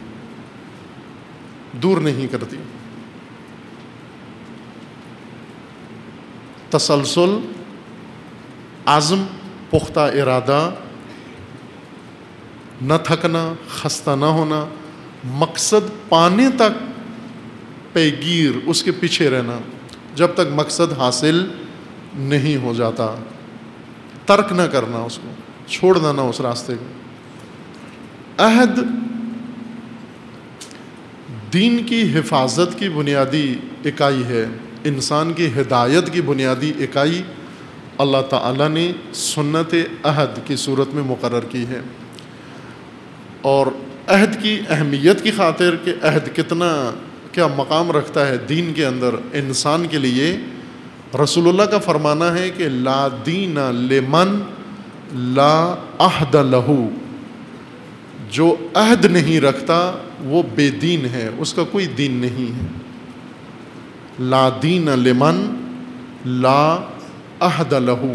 دور نہیں کرتی. تسلسل، عزم، پختہ ارادہ، نہ تھکنا، خستہ نہ ہونا، مقصد پانے تک پیگیر، اس کے پیچھے رہنا جب تک مقصد حاصل نہیں ہو جاتا، ترک نہ کرنا، اس کو چھوڑنا نہ اس راستے کو. عہد دین کی حفاظت کی بنیادی اکائی ہے، انسان کی ہدایت کی بنیادی اکائی اللہ تعالیٰ نے سنت عہد کی صورت میں مقرر کی ہے. اور عہد کی اہمیت کی خاطر کہ عہد کتنا کیا مقام رکھتا ہے دین کے اندر انسان کے لیے، رسول اللہ کا فرمانا ہے کہ لا دین لمن لا عہد لہو، جو عہد نہیں رکھتا وہ بے دین ہے، اس کا کوئی دین نہیں ہے. لا دین لمن لا عہد لہو.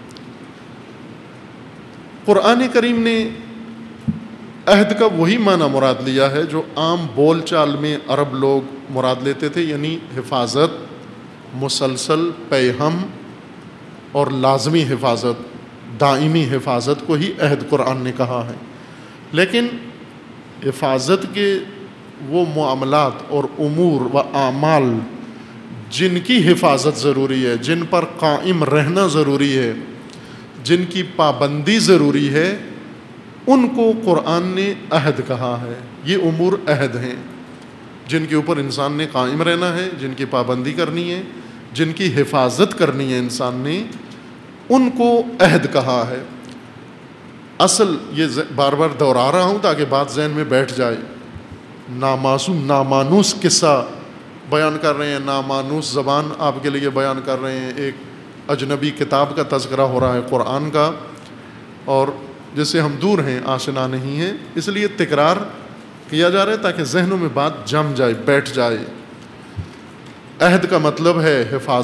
قرآن کریم نے عہد کا وہی معنی مراد لیا ہے جو عام بول چال میں عرب لوگ مراد لیتے تھے، یعنی حفاظت، مسلسل پیہم اور لازمی حفاظت، دائمی حفاظت کو ہی عہد قرآن نے کہا ہے. لیکن حفاظت کے وہ معاملات اور امور و اعمال جن کی حفاظت ضروری ہے، جن پر قائم رہنا ضروری ہے، جن کی پابندی ضروری ہے، ان کو قرآن نے عہد کہا ہے۔ یہ امور عہد ہیں جن کے اوپر انسان نے قائم رہنا ہے، جن کی پابندی کرنی ہے، جن کی حفاظت کرنی ہے انسان نے، ان کو عہد کہا ہے۔ اصل یہ بار بار دہرا رہا ہوں تاکہ بات ذہن میں بیٹھ جائے۔ نامعصوم نامانوس قصہ بیان کر رہے ہیں، نامانوس زبان آپ کے لیے بیان کر رہے ہیں، ایک اجنبی کتاب کا تذکرہ ہو رہا ہے قرآن کا، اور جس سے ہم دور ہیں، آشنا نہیں ہیں، اس لیے تکرار کیا جا رہا ہے تاکہ ذہنوں میں بات جم جائے، بیٹھ جائے۔ عہد کا مطلب ہے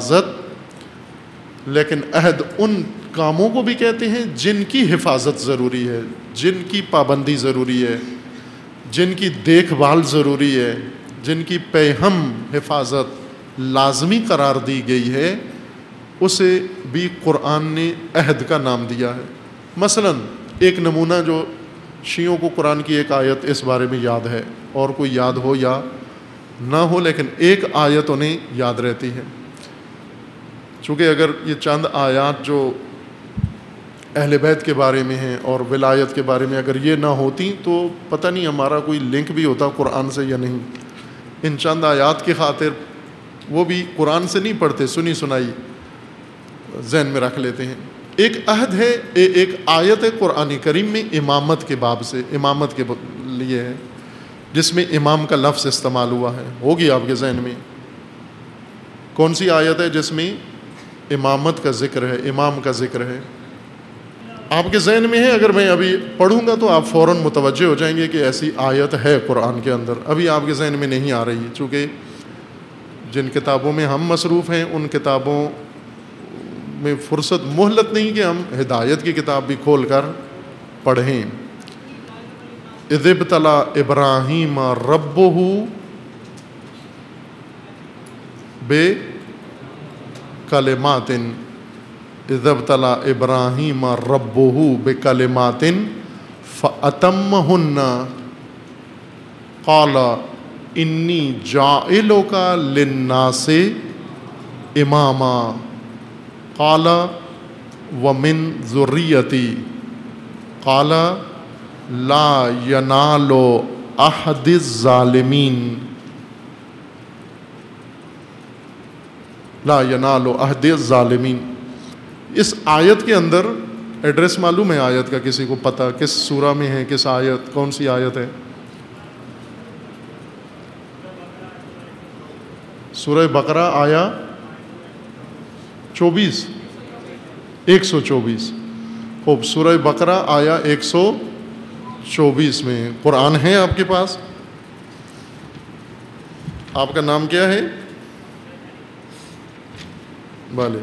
حفاظت، لیکن عہد ان کاموں کو بھی کہتے ہیں جن کی حفاظت ضروری ہے، جن کی پابندی ضروری ہے، جن کی دیکھ بھال ضروری ہے، جن کی پیہم حفاظت لازمی قرار دی گئی ہے، اسے بھی قرآن نے عہد کا نام دیا ہے۔ مثلا ایک نمونہ جو شیعوں کو قرآن کی ایک آیت اس بارے میں یاد ہے، اور کوئی یاد ہو یا نہ ہو لیکن ایک آیت انہیں یاد رہتی ہے، چونکہ اگر یہ چند آیات جو اہل بیت کے بارے میں ہیں اور ولایت کے بارے میں اگر یہ نہ ہوتی تو پتہ نہیں ہمارا کوئی لنک بھی ہوتا قرآن سے یا نہیں۔ ان چند آیات کی خاطر وہ بھی قرآن سے نہیں پڑھتے، سنی سنائی ذہن میں رکھ لیتے ہیں۔ ایک عہد ہے، ایک آیت ہے قرآن کریم میں امامت کے باب سے، امامت کے لیے ہے، جس میں امام کا لفظ استعمال ہوا ہے، ہوگی آپ کے ذہن میں۔ کون سی آیت ہے جس میں امامت کا ذکر ہے، امام کا ذکر ہے؟ آپ کے ذہن میں ہے؟ اگر میں ابھی پڑھوں گا تو آپ فوراً متوجہ ہو جائیں گے کہ ایسی آیت ہے قرآن کے اندر، ابھی آپ کے ذہن میں نہیں آ رہی، چونکہ جن کتابوں میں ہم مصروف ہیں ان کتابوں میں فرصت مہلت نہیں کہ ہم ہدایت کی کتاب بھی کھول کر پڑھیں۔ اذ ابتلی ابراہیم ربہ بکلمات اذ ابتلی ابراہیم ربہ بکلمات فاتمہن قال انی جاعلک للناس اماما قال ومن ذریتی قال لا ینال عہد الظالمین لا ینال عہد الظالمین۔ اس آیت کے اندر ایڈریس معلوم ہے آیت کا؟ کسی کو پتہ کس سورہ میں ہے، کس آیت، کون سی آیت ہے؟ سورہ بقرہ آیا چوبیس، ایک سو چوبیس۔ خوب، سورہ بقرہ آیا ایک سو چوبیس میں قرآن ہے آپ کے پاس؟ آپ کا نام کیا ہے؟ بالے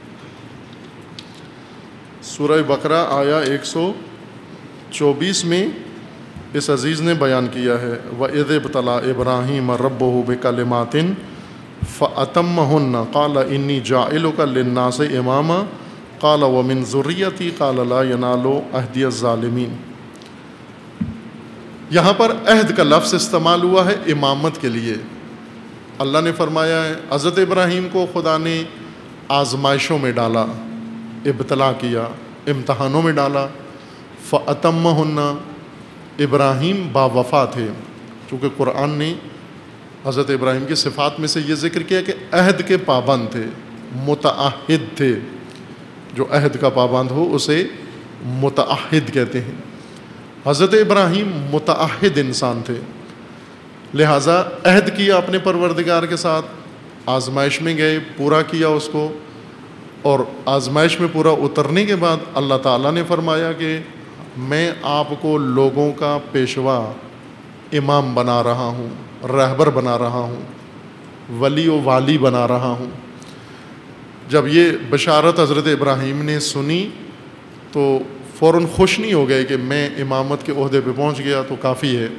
سورہ بقرہ آیا ایک سو چوبیس میں اس عزیز نے بیان کیا ہے، وَإِذِ ابْتَلَىٰ إِبْرَاهِيمَ رَبُّهُ بِكَلِمَاتٍ فَأَتَمَّهُنَّ قَالَ إِنِّي جَاعِلُكَ لِلنَّاسِ إِمَامًا قَالَ وَمِن ذُرِّيَّتِي قَالَ لَا يَنَالُ عَهْدِيَ الظَّالِمِينَ۔ یہاں پر عہد کا لفظ استعمال ہوا ہے امامت کے لیے۔ اللہ نے فرمایا ہے حضرت ابراہیم کو خدا نے آزمائشوں میں ڈالا، ابتلا کیا، امتحانوں میں ڈالا۔ فَأَتَمَّهُنَّ، ابراہیم با وفا تھے، چونکہ قرآن نے حضرت ابراہیم کی صفات میں سے یہ ذکر کیا کہ عہد کے پابند تھے، متعہد تھے۔ جو عہد کا پابند ہو اسے متعہد کہتے ہیں۔ حضرت ابراہیم متعہد انسان تھے، لہٰذا عہد کیا اپنے پروردگار کے ساتھ، آزمائش میں گئے، پورا کیا اس کو، اور آزمائش میں پورا اترنے کے بعد اللہ تعالیٰ نے فرمایا کہ میں آپ کو لوگوں کا پیشوا، امام بنا رہا ہوں، رہبر بنا رہا ہوں، ولی و والی بنا رہا ہوں۔ جب یہ بشارت حضرت ابراہیم نے سنی تو فوراً خوش نہیں ہو گئے کہ میں امامت کے عہدے پہ پہنچ گیا تو کافی ہے،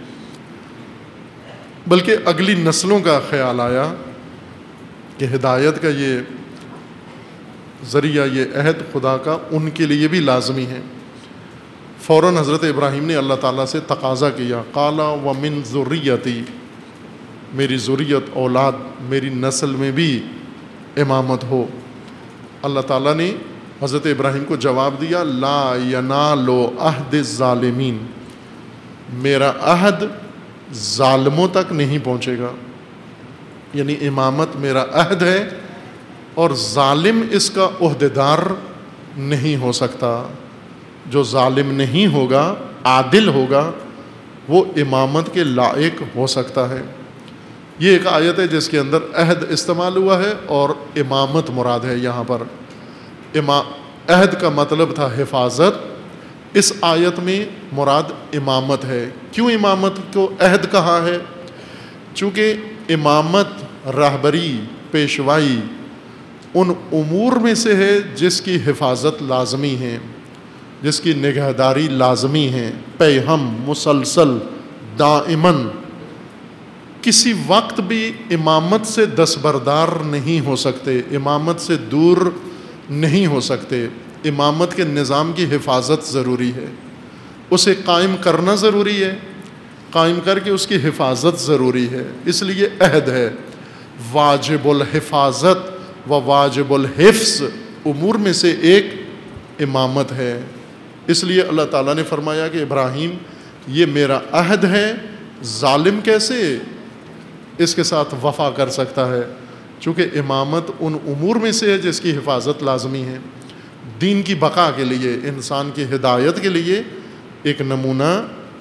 بلکہ اگلی نسلوں کا خیال آیا کہ ہدایت کا یہ ذریعہ، یہ عہد خدا کا ان کے لیے بھی لازمی ہے۔ فوراً حضرت ابراہیم نے اللہ تعالیٰ سے تقاضا کیا، قال ومن ذریتی، میری ذریت اولاد میری نسل میں بھی امامت ہو۔ اللہ تعالیٰ نے حضرت ابراہیم کو جواب دیا لا ینال عہد الظالمین، میرا عہد ظالموں تک نہیں پہنچے گا، یعنی امامت میرا عہد ہے اور ظالم اس کا عہدیدار نہیں ہو سکتا۔ جو ظالم نہیں ہوگا عادل ہوگا وہ امامت کے لائق ہو سکتا ہے۔ یہ ایک آیت ہے جس کے اندر عہد استعمال ہوا ہے اور امامت مراد ہے۔ یہاں پر عہد کا مطلب تھا حفاظت، اس آیت میں مراد امامت ہے۔ کیوں امامت کو عہد کہا ہے؟ چونکہ امامت، رہبری، پیشوائی ان امور میں سے ہے جس کی حفاظت لازمی ہے، جس کی نگہداری لازمی ہے، پیہم، مسلسل، دائماً۔ کسی وقت بھی امامت سے دستبردار نہیں ہو سکتے، امامت سے دور نہیں ہو سکتے۔ امامت کے نظام کی حفاظت ضروری ہے، اسے قائم کرنا ضروری ہے، قائم کر کے اس کی حفاظت ضروری ہے۔ اس لیے عہد ہے۔ واجب الحفاظت و واجب الحفظ امور میں سے ایک امامت ہے۔ اس لیے اللہ تعالیٰ نے فرمایا کہ ابراہیم یہ میرا عہد ہے، ظالم کیسے اس کے ساتھ وفا کر سکتا ہے؟ چونکہ امامت ان امور میں سے ہے جس کی حفاظت لازمی ہے، دین کی بقا کے لیے، انسان کی ہدایت کے لیے ایک نمونہ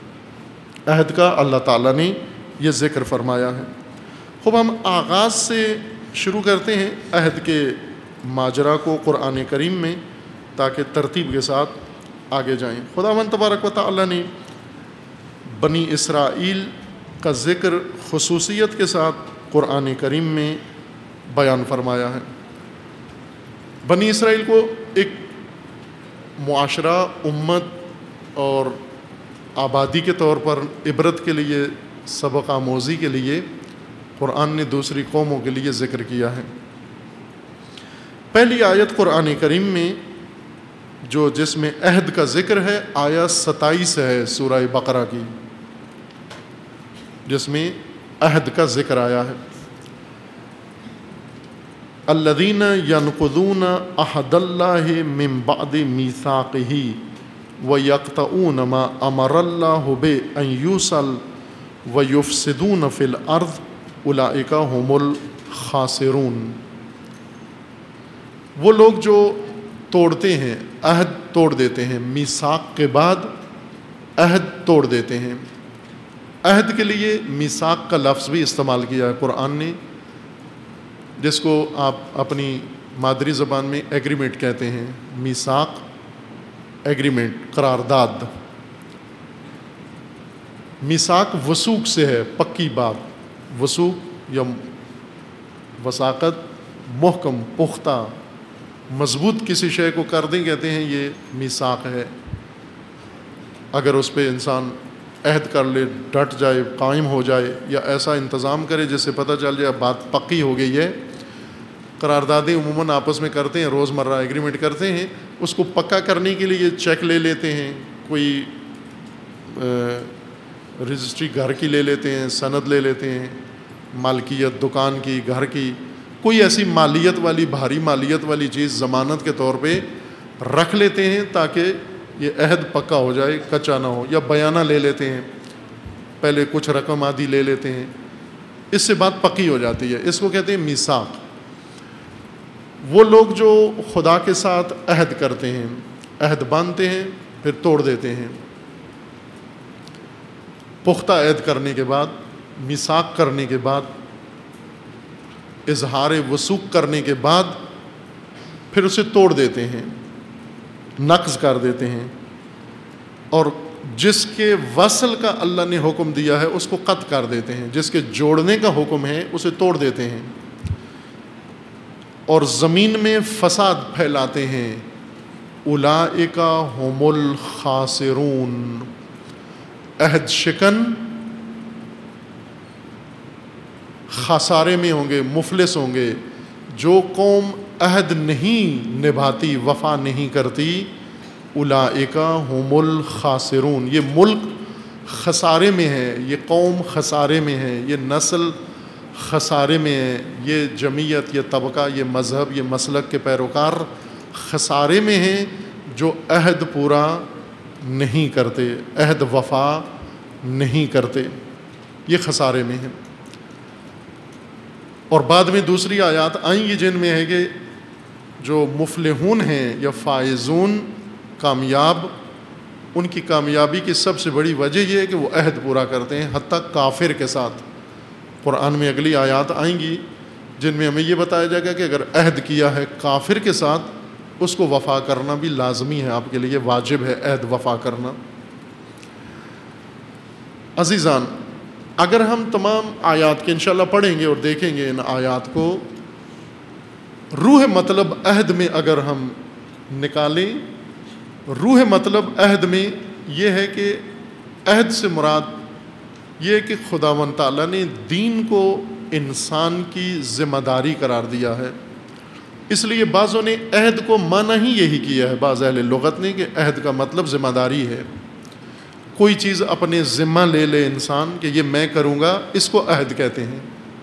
عہد کا اللہ تعالیٰ نے یہ ذکر فرمایا ہے۔ خوب ہم آغاز سے شروع کرتے ہیں عہد کے ماجرا کو قرآن کریم میں، تاکہ ترتیب کے ساتھ آگے جائیں۔ خداوند تبارک و تعالیٰ نے بنی اسرائیل کا ذکر خصوصیت کے ساتھ قرآن کریم میں بیان فرمایا ہے۔ بنی اسرائیل کو ایک معاشرہ، امت اور آبادی کے طور پر عبرت کے لیے، سبق آموزی کے لیے قرآن نے دوسری قوموں کے لیے ذکر کیا ہے۔ پہلی آیت قرآن کریم میں جو جس میں عہد کا ذکر ہے، آیت ستائیس ہے سورہ بقرہ کی، جس میں عہد کا ذکر آیا ہے۔ الذین ینقضون عہد اللہ من بعد میثاقہ ویقطعون ما امر اللہ بہ ان یوصل ویفسدون فی الارض اولئک هم الخاسرون۔ وہ لوگ جو توڑتے ہیں، عہد توڑ دیتے ہیں، میثاق کے بعد عہد توڑ دیتے ہیں۔ عہد کے لیے میثاق کا لفظ بھی استعمال کیا ہے قرآن نے، جس کو آپ اپنی مادری زبان میں ایگریمنٹ کہتے ہیں۔ میثاق، ایگریمنٹ، قرارداد۔ میثاق وثوق سے ہے، پکی بات۔ وثوق یا وثاقت، محکم، پختہ، مضبوط کسی شے کو کر دیں، کہتے ہیں یہ میثاق ہے۔ اگر اس پہ انسان عہد کر لے، ڈٹ جائے، قائم ہو جائے، یا ایسا انتظام کرے جس سے پتہ چل جائے بات پکی ہو گئی ہے۔ قراردادیں عموماً آپس میں کرتے ہیں، روزمرہ ایگریمنٹ کرتے ہیں، اس کو پکا کرنے کے لیے چیک لے لیتے ہیں، کوئی رجسٹری گھر کی لے لیتے ہیں، سند لے لیتے ہیں، مالکیت دکان کی، گھر کی، کوئی ایسی مالیت والی، بھاری مالیت والی چیز ضمانت کے طور پہ رکھ لیتے ہیں تاکہ یہ عہد پکا ہو جائے، کچا نہ ہو۔ یا بیانہ لے لیتے ہیں، پہلے کچھ رقم آدھی لے لیتے ہیں، اس سے بات پکی ہو جاتی ہے۔ اس کو کہتے ہیں میثاق۔ وہ لوگ جو خدا کے ساتھ عہد کرتے ہیں، عہد باندھتے ہیں پھر توڑ دیتے ہیں، پختہ عہد کرنے کے بعد، میثاق کرنے کے بعد، اظہار وثوق کرنے کے بعد پھر اسے توڑ دیتے ہیں، نقض کر دیتے ہیں، اور جس کے وصل کا اللہ نے حکم دیا ہے اس کو قطع کر دیتے ہیں، جس کے جوڑنے کا حکم ہے اسے توڑ دیتے ہیں، اور زمین میں فساد پھیلاتے ہیں۔ اولئک هم الخاسرون۔ عہد شکن خسارے میں ہوں گے، مفلس ہوں گے۔ جو قوم عہد نہیں نبھاتی، وفا نہیں کرتی، اولئک هم الخاسرون۔ یہ ملک خسارے میں ہے، یہ قوم خسارے میں ہے، یہ نسل خسارے میں ہے، یہ جمعیت، یہ طبقہ، یہ مذہب، یہ مسلک کے پیروکار خسارے میں ہیں جو عہد پورا نہیں کرتے، عہد وفا نہیں کرتے، یہ خسارے میں ہیں۔ اور بعد میں دوسری آیات آئیں گی جن میں ہے کہ جو مفلحون ہیں یا فائزون، کامیاب، ان کی کامیابی کی سب سے بڑی وجہ یہ ہے کہ وہ عہد پورا کرتے ہیں، حتیٰ کافر کے ساتھ۔ قرآن میں اگلی آیات آئیں گی جن میں ہمیں یہ بتایا جائے گا کہ اگر عہد کیا ہے کافر کے ساتھ، اس کو وفا کرنا بھی لازمی ہے، آپ کے لیے واجب ہے عہد وفا کرنا۔ عزیزان، اگر ہم تمام آیات کے انشاءاللہ پڑھیں گے اور دیکھیں گے ان آیات کو، روح مطلب عہد میں اگر ہم نکالیں، روح مطلب عہد میں یہ ہے کہ عہد سے مراد یہ ہے کہ خداوند تعالیٰ نے دین کو انسان کی ذمہ داری قرار دیا ہے، اس لیے بعضوں نے عہد کو معنی ہی یہی کیا ہے، بعض اہل لغت نے، کہ عہد کا مطلب ذمہ داری ہے، کوئی چیز اپنے ذمہ لے لے انسان کہ یہ میں کروں گا، اس کو عہد کہتے ہیں۔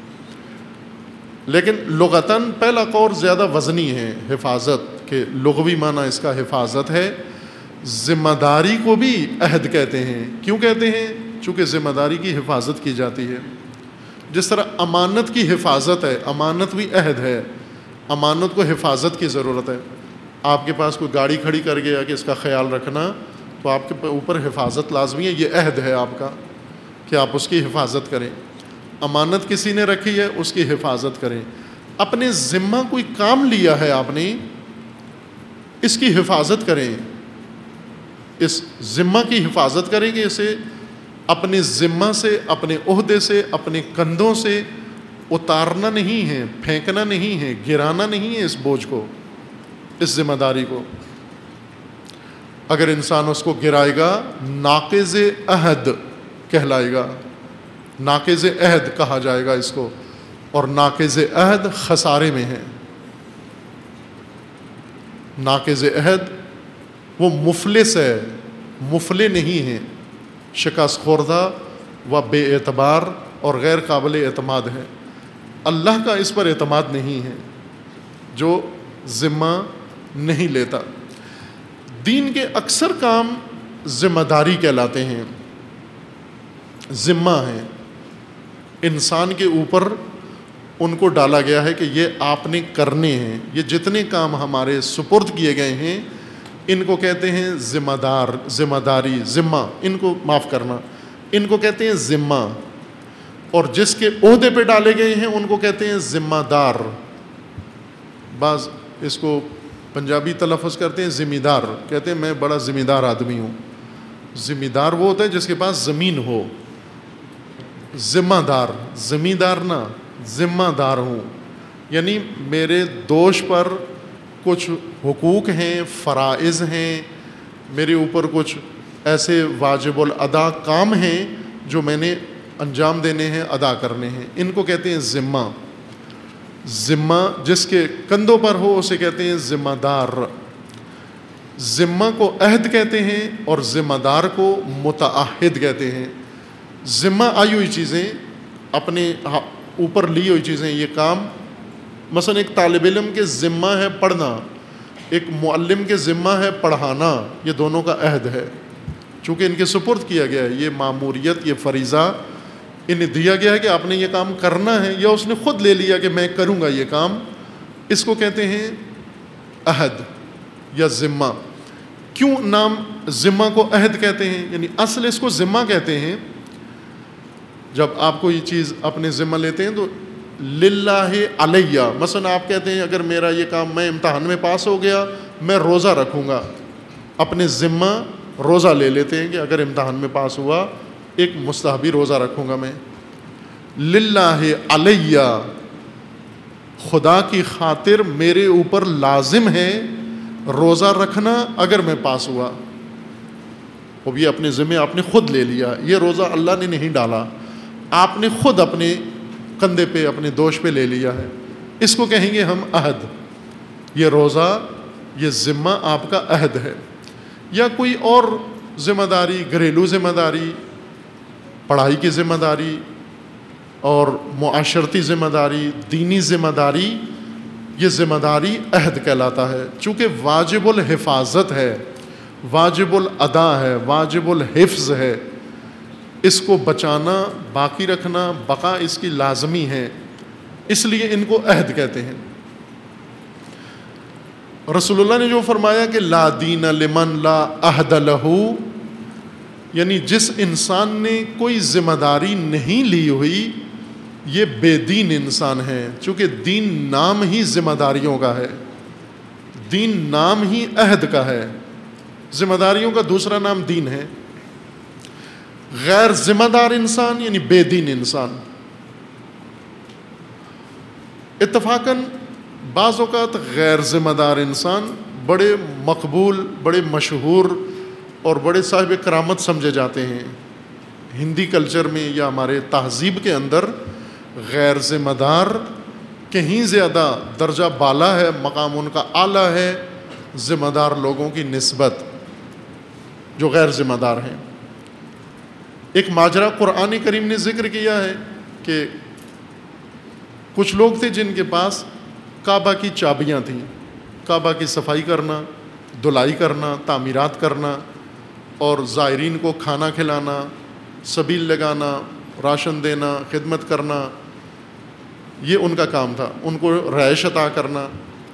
لیکن لغتاً پہلا قول زیادہ وزنی ہے، حفاظت کے لغوی معنی اس کا حفاظت ہے۔ ذمہ داری کو بھی عہد کہتے ہیں، کیوں کہتے ہیں؟ چونکہ ذمہ داری کی حفاظت کی جاتی ہے، جس طرح امانت کی حفاظت ہے، امانت بھی عہد ہے، امانت کو حفاظت کی ضرورت ہے۔ آپ کے پاس کوئی گاڑی کھڑی کر گیا کہ اس کا خیال رکھنا، تو آپ کے اوپر حفاظت لازمی ہے، یہ عہد ہے آپ کا کہ آپ اس کی حفاظت کریں۔ امانت کسی نے رکھی ہے، اس کی حفاظت کریں۔ اپنے ذمہ کوئی کام لیا ہے آپ نے، اس کی حفاظت کریں، اس ذمہ کی حفاظت کریں کہ اسے اپنے ذمہ سے، اپنے عہدے سے، اپنے کندھوں سے اتارنا نہیں ہے، پھینکنا نہیں ہے، گرانا نہیں ہے اس بوجھ کو، اس ذمہ داری کو۔ اگر انسان اس کو گرائے گا، ناقض عہد کہلائے گا، ناقض عہد کہا جائے گا اس کو، اور ناقض عہد خسارے میں ہے۔ ناقض عہد وہ مفلس ہے، مفلح نہیں ہے، شکست خوردہ و بے اعتبار اور غیر قابل اعتماد ہے۔ اللہ کا اس پر اعتماد نہیں ہے جو ذمہ نہیں لیتا۔ دین کے اکثر کام ذمہ داری کہلاتے ہیں، ذمہ ہیں، انسان کے اوپر ان کو ڈالا گیا ہے کہ یہ آپ نے کرنے ہیں۔ یہ جتنے کام ہمارے سپرد کیے گئے ہیں، ان کو کہتے ہیں ذمہ دار، ذمہ داری، ذمہ، ان کو معاف کرنا، ان کو کہتے ہیں ذمہ۔ اور جس کے عہدے پہ ڈالے گئے ہیں ان کو کہتے ہیں ذمہ دار۔ بعض اس کو پنجابی تلفظ کرتے ہیں ذمہ دار، کہتے ہیں میں بڑا ذمہ دار آدمی ہوں۔ ذمہ دار وہ ہوتا ہے جس کے پاس زمین ہو، ذمہ دار، ذمہ دار نہ، ذمہ دار ہوں، یعنی میرے دوش پر کچھ حقوق ہیں، فرائض ہیں، میرے اوپر کچھ ایسے واجب الادا کام ہیں جو میں نے انجام دینے ہیں، ادا کرنے ہیں، ان کو کہتے ہیں ذمہ۔ ذمہ جس کے کندھوں پر ہو اسے کہتے ہیں ذمہ دار۔ ذمہ کو عہد کہتے ہیں اور ذمہ دار کو متعہد کہتے ہیں۔ ذمہ آئی ہوئی چیزیں، اپنے اوپر لی ہوئی چیزیں، یہ کام، مثلا ایک طالب علم کے ذمہ ہے پڑھنا، ایک معلم کے ذمہ ہے پڑھانا، یہ دونوں کا عہد ہے، چونکہ ان کے سپرد کیا گیا ہے، یہ ماموریت، یہ فریضہ انہیں دیا گیا ہے کہ آپ نے یہ کام کرنا ہے، یا اس نے خود لے لیا کہ میں کروں گا یہ کام، اس کو کہتے ہیں عہد یا ذمہ۔ کیوں نام ذمہ کو عہد کہتے ہیں؟ یعنی اصل اس کو ذمہ کہتے ہیں۔ جب آپ کو یہ چیز اپنے ذمہ لیتے ہیں تو للہ علیہ، مثلا آپ کہتے ہیں اگر میرا یہ کام، میں امتحان میں پاس ہو گیا، میں روزہ رکھوں گا، اپنے ذمہ روزہ لے لیتے ہیں کہ اگر امتحان میں پاس ہوا ایک مستحبی روزہ رکھوں گا میں۔ للہ علیہ، خدا کی خاطر میرے اوپر لازم ہے روزہ رکھنا اگر میں پاس ہوا۔ اب یہ اپنے ذمہ آپ نے خود لے لیا، یہ روزہ اللہ نے نہیں ڈالا، آپ نے خود اپنے کندھے پہ، اپنے دوش پہ لے لیا ہے، اس کو کہیں گے ہم عہد۔ یہ روزہ، یہ ذمہ آپ کا عہد ہے۔ یا کوئی اور ذمہ داری، گھریلو ذمہ داری، پڑھائی کی ذمہ داری، اور معاشرتی ذمہ داری، دینی ذمہ داری، یہ ذمہ داری عہد کہلاتا ہے. چونکہ واجب الحفاظت ہے، واجب الادا ہے، واجب الحفظ ہے، اس کو بچانا، باقی رکھنا، بقا اس کی لازمی ہے، اس لیے ان کو عہد کہتے ہیں. رسول اللہ نے جو فرمایا کہ لا دین لمن لا عہد لہ، یعنی جس انسان نے کوئی ذمہ داری نہیں لی ہوئی یہ بے دین انسان ہے. چونکہ دین نام ہی ذمہ داریوں کا ہے، دین نام ہی عہد کا ہے، ذمہ داریوں کا دوسرا نام دین ہے. غیر ذمہ دار انسان یعنی بے دین انسان. اتفاقاً بعض اوقات غیر ذمہ دار انسان بڑے مقبول، بڑے مشہور اور بڑے صاحب کرامت سمجھے جاتے ہیں. ہندی کلچر میں یا ہمارے تہذیب کے اندر غیر ذمہ دار کہیں زیادہ درجہ بالا ہے، مقام ان کا اعلیٰ ہے ذمہ دار لوگوں کی نسبت جو غیر ذمہ دار ہیں. ایک ماجرا قرآن کریم نے ذکر کیا ہے کہ کچھ لوگ تھے جن کے پاس کعبہ کی چابیاں تھیں. کعبہ کی صفائی کرنا، دھلائی کرنا، تعمیرات کرنا اور زائرین کو کھانا کھلانا، سبیل لگانا، راشن دینا، خدمت کرنا، یہ ان کا کام تھا. ان کو رہائش عطا کرنا.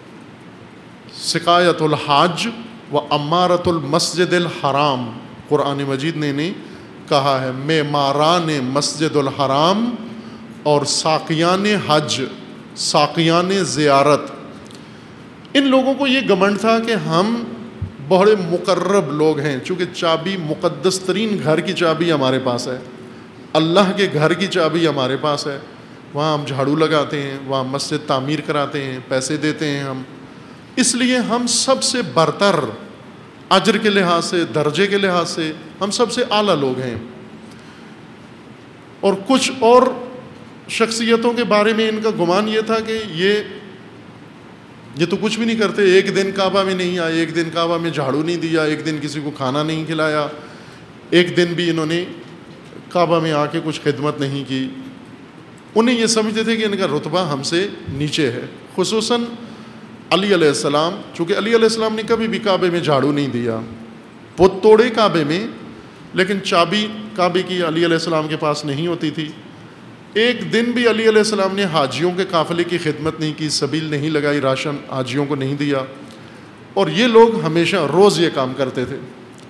سقایت الحاج و امارت المسجد الحرام، قرآن مجید نے انہیں کہا ہے معماران مسجد الحرام اور ساقیان حج، ساقیان زیارت. ان لوگوں کو یہ گمنڈ تھا کہ ہم بڑے مقرب لوگ ہیں، چونکہ چابی مقدس ترین گھر کی چابی ہمارے پاس ہے، اللہ کے گھر کی چابی ہمارے پاس ہے. وہاں ہم جھاڑو لگاتے ہیں، وہاں مسجد تعمیر کراتے ہیں، پیسے دیتے ہیں ہم، اس لیے ہم سب سے برتر، اجر کے لحاظ سے، درجے کے لحاظ سے ہم سب سے اعلیٰ لوگ ہیں. اور کچھ اور شخصیتوں کے بارے میں ان کا گمان یہ تھا کہ یہ یہ تو کچھ بھی نہیں کرتے، ایک دن کعبہ میں نہیں آئے، ایک دن کعبہ میں جھاڑو نہیں دیا، ایک دن کسی کو کھانا نہیں کھلایا، ایک دن بھی انہوں نے کعبہ میں آ کے کچھ خدمت نہیں کی. انہیں یہ سمجھتے تھے کہ ان کا رتبہ ہم سے نیچے ہے. خصوصاً علی علیہ السلام، چونکہ علی علیہ السلام نے کبھی بھی کعبے میں جھاڑو نہیں دیا، بت توڑے کعبے میں، لیکن چابی کعبے کی علی علیہ السلام کے پاس نہیں ہوتی تھی. ایک دن بھی علی علیہ السلام نے حاجیوں کے قافلے کی خدمت نہیں کی، سبیل نہیں لگائی، راشن حاجیوں کو نہیں دیا. اور یہ لوگ ہمیشہ روز یہ کام کرتے تھے.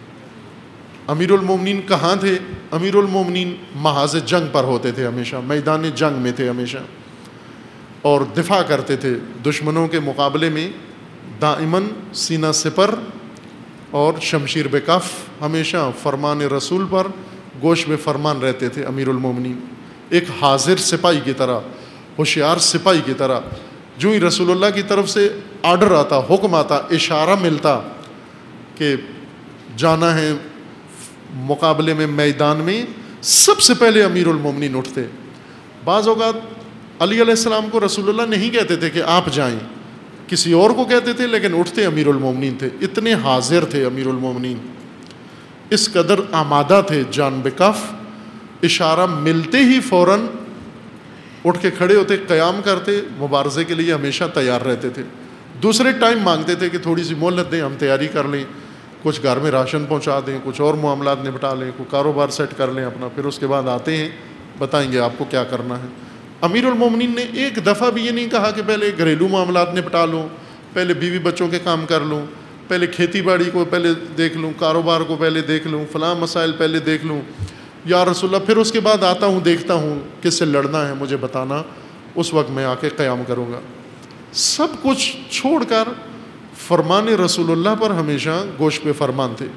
امیر المومنین کہاں تھے؟ امیر المومنین محاذ جنگ پر ہوتے تھے، ہمیشہ میدان جنگ میں تھے ہمیشہ، اور دفاع کرتے تھے دشمنوں کے مقابلے میں. دائماً سینہ سپر اور شمشیر بے کف، ہمیشہ فرمان رسول پر گوش بے فرمان رہتے تھے امیر المومنین، ایک حاضر سپاہی کی طرح، ہوشیار سپاہی کی طرح. جو ہی رسول اللہ کی طرف سے آرڈر آتا، حکم آتا، اشارہ ملتا کہ جانا ہے مقابلے میں، میدان میں، سب سے پہلے امیر المومنین اٹھتے. بعض اوقات علی علیہ السلام کو رسول اللہ نہیں کہتے تھے کہ آپ جائیں، کسی اور کو کہتے تھے، لیکن اٹھتے امیر المومنین تھے. اتنے حاضر تھے امیر المومنین، اس قدر آمادہ تھے، جان بے کف. اشارہ ملتے ہی فوراً اٹھ کے کھڑے ہوتے، قیام کرتے، مبارزے کے لیے ہمیشہ تیار رہتے تھے. دوسرے ٹائم مانگتے تھے کہ تھوڑی سی مہلت دیں، ہم تیاری کر لیں، کچھ گھر میں راشن پہنچا دیں، کچھ اور معاملات نپٹا لیں، کوئی کاروبار سیٹ کر لیں اپنا، پھر اس کے بعد آتے ہیں، بتائیں گے آپ کو کیا کرنا ہے. امیر المومنین نے ایک دفعہ بھی یہ نہیں کہا کہ پہلے گھریلو معاملات نپٹا لوں، پہلے بیوی بچوں کے کام کر لوں، پہلے کھیتی باڑی کو پہلے دیکھ لوں، کاروبار کو پہلے دیکھ لوں، فلاں مسائل پہلے دیکھ لوں، یا رسول اللہ پھر اس کے بعد آتا ہوں، دیکھتا ہوں کس سے لڑنا ہے، مجھے بتانا، اس وقت میں آ کے قیام کروں گا. سب کچھ چھوڑ کر فرمان رسول اللہ پر ہمیشہ گوش پہ فرمان تھے.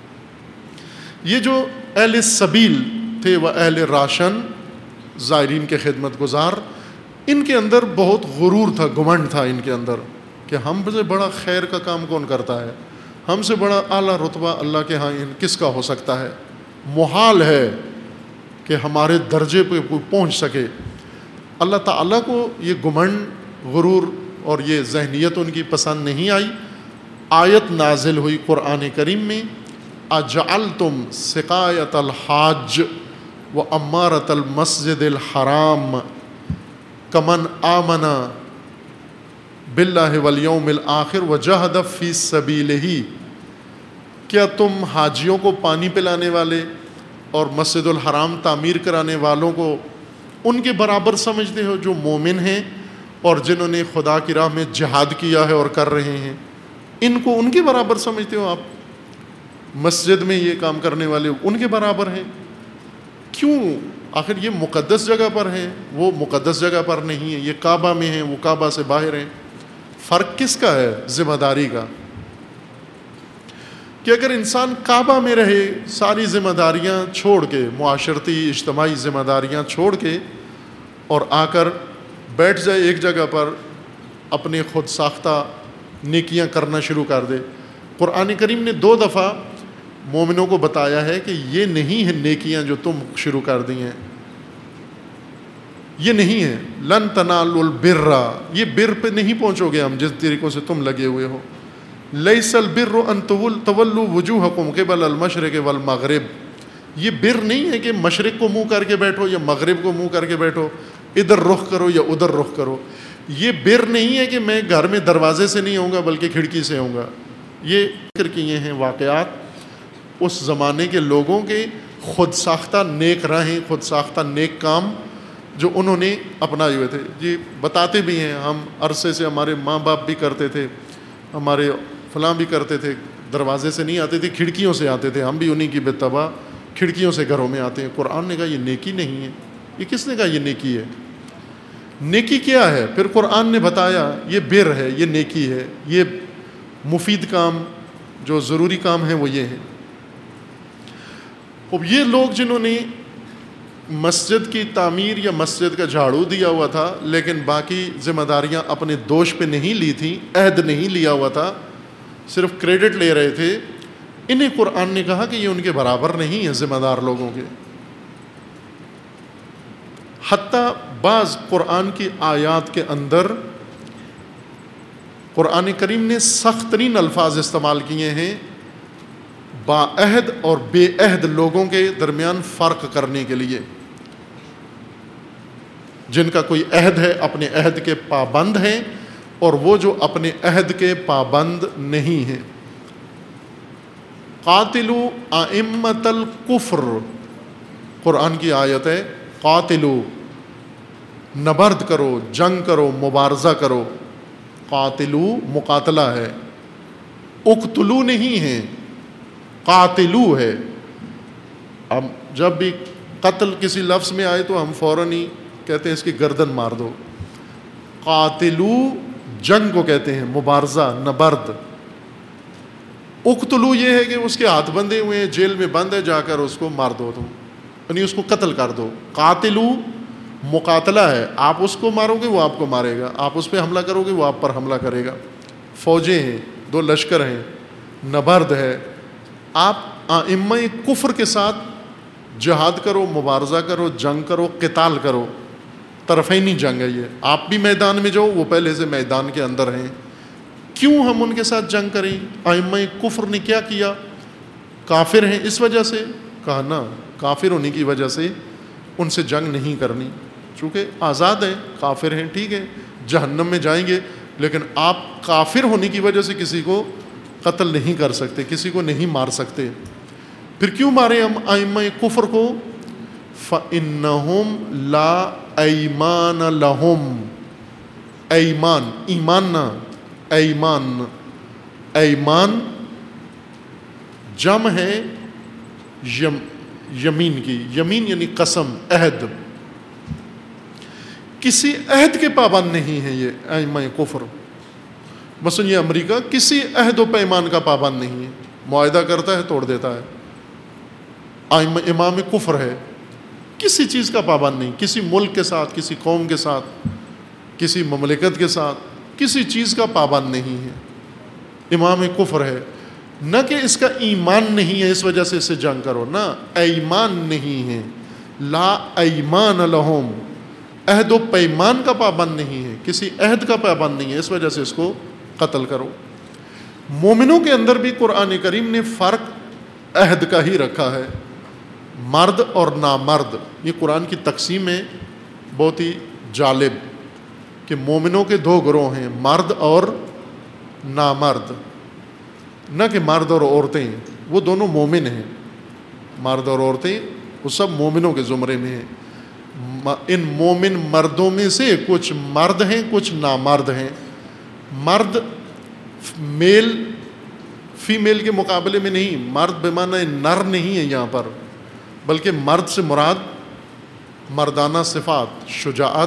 یہ جو اہل سبیل تھے و اہل راشن، زائرین کے خدمت گزار، ان کے اندر بہت غرور تھا، گھمنڈ تھا ان کے اندر کہ ہم سے بڑا خیر کا کام کون کرتا ہے، ہم سے بڑا اعلیٰ رتبہ اللہ کے ہاں کس کا ہو سکتا ہے، محال ہے کہ ہمارے درجے پہ کوئی پہنچ سکے. اللہ تعالیٰ کو یہ گھمنڈ، غرور اور یہ ذہنیت ان کی پسند نہیں آئی. آیت نازل ہوئی قرآن کریم میں، اجعلتم سقایت الحاج وَأَمَّارَةَ الْمَسْجِدِ الْحَرَامِ کَمَنْ آمَنَ بِاللَّهِ وَالْيَوْمِ الْآخِرِ وَجَاهَدَ فِي سَبِيلِهِ، کیا تم حاجیوں کو پانی پلانے والے اور مسجد الحرام تعمیر کرانے والوں کو ان کے برابر سمجھتے ہو جو مومن ہیں اور جنہوں نے خدا کی راہ میں جہاد کیا ہے اور کر رہے ہیں؟ ان کو ان کے برابر سمجھتے ہو آپ؟ مسجد میں یہ کام کرنے والے ان کے برابر ہیں؟ کیوں؟ آخر یہ مقدس جگہ پر ہیں، وہ مقدس جگہ پر نہیں ہیں، یہ کعبہ میں ہیں، وہ کعبہ سے باہر ہیں۔ فرق کس کا ہے؟ ذمہ داری کا، کہ اگر انسان کعبہ میں رہے ساری ذمہ داریاں چھوڑ کے، معاشرتی اجتماعی ذمہ داریاں چھوڑ کے، اور آ کر بیٹھ جائے ایک جگہ پر، اپنے خود ساختہ نیکیاں کرنا شروع کر دے۔ قرآن کریم نے دو دفعہ مومنوں کو بتایا ہے کہ یہ نہیں ہے نیکیاں جو تم شروع کر دی ہیں، یہ نہیں ہے۔ لن تنالوا البر، یہ بر پہ نہیں پہنچو گے ہم جس طریقوں سے تم لگے ہوئے ہو۔ لیس البر ان تولوا وجوہکم قبل المشرق والمغرب، یہ بر نہیں ہے کہ مشرق کو منہ کر کے بیٹھو یا مغرب کو منہ کر کے بیٹھو، ادھر رخ کرو یا ادھر رخ کرو۔ یہ بر نہیں ہے کہ میں گھر میں دروازے سے نہیں آؤں گا بلکہ کھڑکی سے آؤں گا۔ یہ ذکر کیے ہیں واقعات اس زمانے کے لوگوں کے خود ساختہ نیک راہیں، خود ساختہ نیک کام جو انہوں نے اپنائے ہوئے تھے۔ جی بتاتے بھی ہیں، ہم عرصے سے ہمارے ماں باپ بھی کرتے تھے، ہمارے فلاں بھی کرتے تھے، دروازے سے نہیں آتے تھے، کھڑکیوں سے آتے تھے، ہم بھی انہی کی بتبع کھڑکیوں سے گھروں میں آتے ہیں۔ قرآن نے کہا یہ نیکی نہیں ہے۔ یہ کس نے کہا یہ نیکی ہے؟ نیکی کیا ہے؟ پھر قرآن نے بتایا یہ بر ہے، یہ نیکی ہے، یہ مفید کام جو ضروری کام ہیں وہ یہ ہیں۔ اب یہ لوگ جنہوں نے مسجد کی تعمیر یا مسجد کا جھاڑو دیا ہوا تھا لیکن باقی ذمہ داریاں اپنے دوش پہ نہیں لی تھیں، عہد نہیں لیا ہوا تھا، صرف کریڈٹ لے رہے تھے، انہیں قرآن نے کہا کہ یہ ان کے برابر نہیں ہیں ذمہ دار لوگوں کے۔ حتیٰ بعض قرآن کی آیات کے اندر قرآن کریم نے سخت ترین الفاظ استعمال کیے ہیں باعہد اور بے عہد لوگوں کے درمیان فرق کرنے کے لیے۔ جن کا کوئی عہد ہے، اپنے عہد کے پابند ہیں، اور وہ جو اپنے عہد کے پابند نہیں ہیں۔ قاتلوا ائمۃ الکفر، قرآن کی آیت ہے، قاتلوا، نبرد کرو، جنگ کرو، مبارزہ کرو۔ قاتلوا مقاتلہ ہے، اقتلوا نہیں ہے، قاتلوا ہے۔ اب جب بھی قتل کسی لفظ میں آئے تو ہم فوراً ہی کہتے ہیں اس کی گردن مار دو۔ قاتلوا جنگ کو کہتے ہیں، مبارزہ، نبرد۔ اقتلوا یہ ہے کہ اس کے ہاتھ بندھے ہوئے ہیں، جیل میں بند ہے، جا کر اس کو مار دو تم، یعنی اس کو قتل کر دو۔ قاتلوا مقاتلہ ہے، آپ اس کو مارو گے وہ آپ کو مارے گا، آپ اس پہ حملہ کرو گے وہ آپ پر حملہ کرے گا۔ فوجیں ہیں، دو لشکر ہیں، نبرد ہے۔ آپ ائمہ کفر کے ساتھ جہاد کرو، مبارزہ کرو، جنگ کرو، قتال کرو، طرفینی جنگ ہے یہ۔ آپ بھی میدان میں جاؤ، وہ پہلے سے میدان کے اندر ہیں۔ کیوں ہم ان کے ساتھ جنگ کریں؟ ائمہ کفر نے کیا کیا؟ کافر ہیں اس وجہ سے؟ کہا نا، کافر ہونے کی وجہ سے ان سے جنگ نہیں کرنی، چونکہ آزاد ہیں، کافر ہیں، ٹھیک ہے، جہنم میں جائیں گے، لیکن آپ کافر ہونے کی وجہ سے کسی کو قتل نہیں کر سکتے، کسی کو نہیں مار سکتے۔ پھر کیوں مارے ہم ائمہ کفر کو؟ فَإِنَّهُمْ لَا أَيْمَانَ لَهُمْ، ایمان، ایمان نہ، ایمان، ایمان جمع ہے یم یمین کی، یمین یعنی قسم، عہد، کسی عہد کے پابند نہیں ہے یہ ائمہ کفر۔ مثلا یہ امریکہ کسی عہد و پیمان کا پابند نہیں ہے، معاہدہ کرتا ہے توڑ دیتا ہے۔ ائمہ امام کفر ہے، کسی چیز کا پابند نہیں، کسی ملک کے ساتھ، کسی قوم کے ساتھ، کسی مملکت کے ساتھ کسی چیز کا پابند نہیں ہے، امام کفر ہے۔ نہ کہ اس کا ایمان نہیں ہے اس وجہ سے اس سے جنگ کرو، نہ، ایمان نہیں ہے، لا ایمان لہم، عہد و پیمان کا پابند نہیں ہے، کسی عہد کا پابند نہیں ہے، اس وجہ سے اس کو قتل کرو۔ مومنوں کے اندر بھی قرآن کریم نے فرق عہد کا ہی رکھا ہے۔ مرد اور نامرد، یہ قرآن کی تقسیم ہے بہت ہی جالب کہ مومنوں کے دو گروہ ہیں، مرد اور نامرد، نہ کہ مرد اور عورتیں، وہ دونوں مومن ہیں، مرد اور عورتیں وہ سب مومنوں کے زمرے میں ہیں۔ ان مومن مردوں میں سے کچھ مرد ہیں کچھ نامرد ہیں۔ مرد میل فیمیل کے مقابلے میں نہیں، مرد بمعنی نر نہیں ہے یہاں پر، بلکہ مرد سے مراد مردانہ صفات، شجاعت،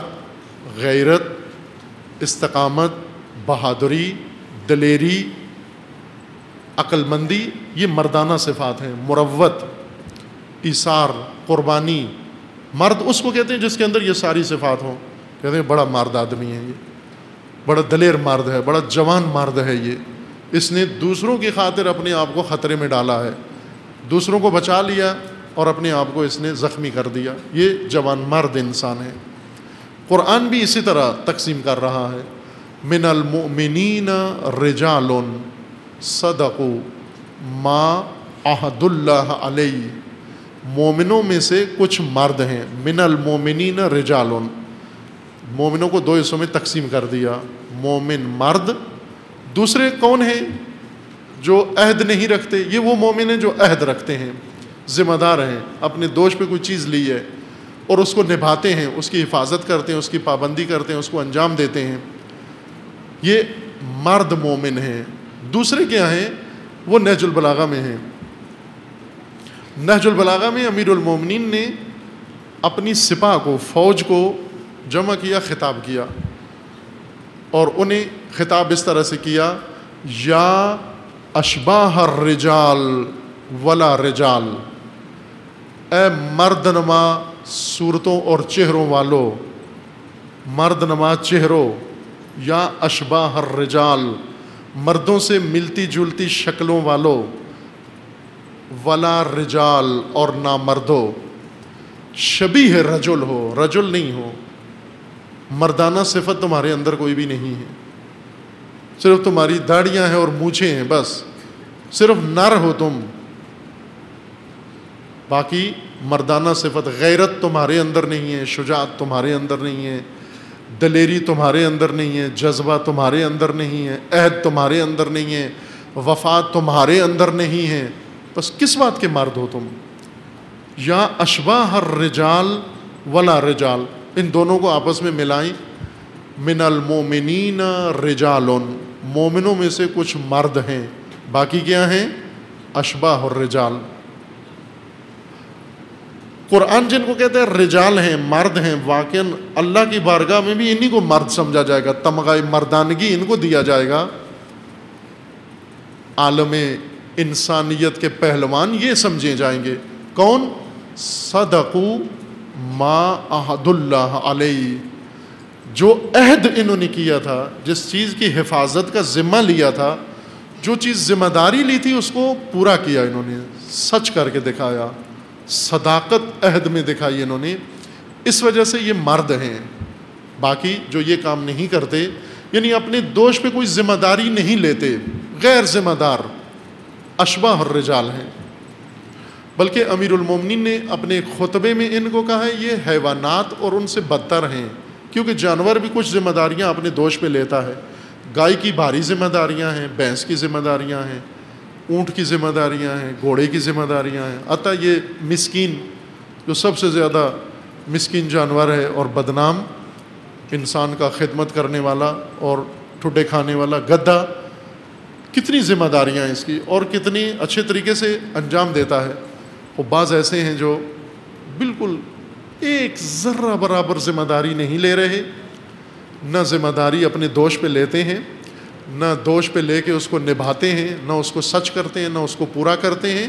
غیرت، استقامت، بہادری، دلیری، عقل مندی، یہ مردانہ صفات ہیں۔ مروت، ایثار، قربانی، مرد اس کو کہتے ہیں جس کے اندر یہ ساری صفات ہوں، کہتے ہیں بڑا مرد آدمی ہے یہ، بڑا دلیر مرد ہے، بڑا جوان مرد ہے یہ، اس نے دوسروں کی خاطر اپنے آپ کو خطرے میں ڈالا ہے، دوسروں کو بچا لیا اور اپنے آپ کو اس نے زخمی کر دیا، یہ جوان مرد انسان ہے۔ قرآن بھی اسی طرح تقسیم کر رہا ہے، من المؤمنین رجال صدقوا ما عہد اللہ علیہ، مومنوں میں سے کچھ مرد ہیں، من المؤمنین رجال، مومنوں کو دو حصوں میں تقسیم کر دیا، مومن مرد، دوسرے کون ہیں؟ جو عہد نہیں رکھتے، یہ وہ مومن ہیں جو عہد رکھتے ہیں، ذمہ دار ہیں، اپنے دوش پہ کوئی چیز لی ہے اور اس کو نبھاتے ہیں، اس کی حفاظت کرتے ہیں، اس کی پابندی کرتے ہیں، اس کو انجام دیتے ہیں، یہ مرد مومن ہیں۔ دوسرے کیا ہیں؟ وہ نہج البلاغہ میں ہیں۔ نہج البلاغہ میں امیر المومنین نے اپنی سپاہ کو، فوج کو جمع کیا، خطاب کیا، اور انہیں خطاب اس طرح سے کیا، یا اشباہ الرجال ولا رجال، اے مرد نما صورتوں اور چہروں والو، مرد نما چہروں، یا اشباہ الرجال، مردوں سے ملتی جلتی شکلوں والو، ولا رجال، اور نہ مردو، شبیہ رجل ہو، رجل نہیں ہو، مردانہ صفت تمہارے اندر کوئی بھی نہیں ہے، صرف تمہاری داڑیاں ہیں اور مونچھیں ہیں، بس صرف نر ہو تم، باقی مردانہ صفت، غیرت تمہارے اندر نہیں ہے، شجاعت تمہارے اندر نہیں ہے، دلیری تمہارے اندر نہیں ہے، جذبہ تمہارے اندر نہیں ہے، عہد تمہارے اندر نہیں ہے، وفات تمہارے اندر نہیں ہے، بس کس بات کے مرد ہو تم؟ یا اشباہ الرجال ولا رجال، ان دونوں کو آپس میں ملائیں، من المومنین رجال، مومنوں میں سے کچھ مرد ہیں، باقی کیا ہیں؟ اشباہ الرجال۔ قرآن جن کو کہتے ہیں رجال ہیں، مرد ہیں، واقعاً اللہ کی بارگاہ میں بھی انہی کو مرد سمجھا جائے گا، تمغہ مردانگی ان کو دیا جائے گا، عالم انسانیت کے پہلوان یہ سمجھے جائیں گے۔ کون؟ صدقوا ما عہد اللہ علیہ، جو عہد انہوں نے کیا تھا، جس چیز کی حفاظت کا ذمہ لیا تھا، جو چیز ذمہ داری لی تھی اس کو پورا کیا انہوں نے، سچ کر کے دکھایا، صداقت عہد میں دکھائی انہوں نے، اس وجہ سے یہ مرد ہیں۔ باقی جو یہ کام نہیں کرتے، یعنی اپنے دوش پہ کوئی ذمہ داری نہیں لیتے، غیر ذمہ دار، اشباہ الرجال ہیں۔ بلکہ امیر المومنین نے اپنے خطبے میں ان کو کہا ہے یہ حیوانات اور ان سے بدتر ہیں، کیونکہ جانور بھی کچھ ذمہ داریاں اپنے دوش پہ لیتا ہے، گائے کی بھاری ذمہ داریاں ہیں، بھینس کی ذمہ داریاں ہیں، اونٹ کی ذمہ داریاں ہیں، گھوڑے کی ذمہ داریاں ہیں، حتیٰ یہ مسکین جو سب سے زیادہ مسکین جانور ہے اور بدنام، انسان کا خدمت کرنے والا اور ٹھڈے کھانے والا گدھا، کتنی ذمہ داریاں ہیں اس کی، اور کتنی اچھے طریقے سے انجام دیتا ہے۔ اور بعض ایسے ہیں جو بالکل ایک ذرہ برابر ذمہ داری نہیں لے رہے، نہ ذمہ داری اپنے دوش پہ لیتے ہیں، نہ دوش پہ لے کے اس کو نبھاتے ہیں، نہ اس کو سچ کرتے ہیں، نہ اس کو پورا کرتے ہیں۔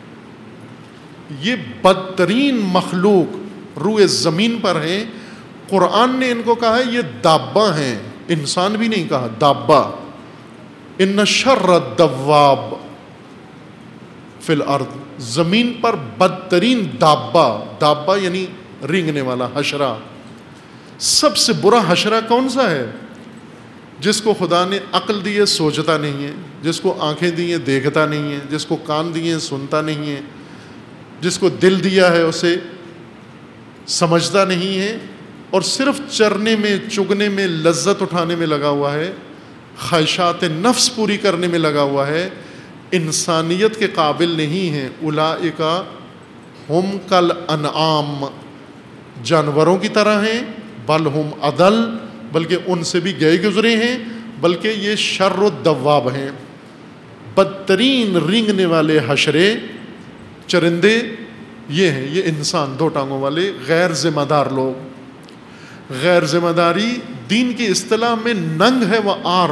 یہ بدترین مخلوق روئے زمین پر ہیں۔ قرآن نے ان کو کہا ہے یہ دابہ ہیں، انسان بھی نہیں کہا، دابہ۔ ان شر الدواب فی الارض، زمین پر بدترین دابہ، دابہ یعنی رینگنے والا حشرہ۔ سب سے برا حشرہ کون سا ہے؟ جس کو خدا نے عقل دی ہے سوچتا نہیں ہے، جس کو آنکھیں دی ہیں دیکھتا نہیں ہے، جس کو کان دیے ہیں سنتا نہیں ہے، جس کو دل دیا ہے اسے سمجھتا نہیں ہے اور صرف چرنے میں چگنے میں لذت اٹھانے میں لگا ہوا ہے، خواہشات نفس پوری کرنے میں لگا ہوا ہے، انسانیت کے قابل نہیں ہیں۔ اولئک ہم کل انعام، جانوروں کی طرح ہیں، بل ہم اضل، بلکہ ان سے بھی گئے گزرے ہیں، بلکہ یہ شر الدواب ہیں، بدترین رینگنے والے حشرے چرندے یہ ہیں، یہ انسان دو ٹانگوں والے غیر ذمہ دار لوگ۔ غیر ذمہ داری دین کی اصطلاح میں ننگ ہے و آر۔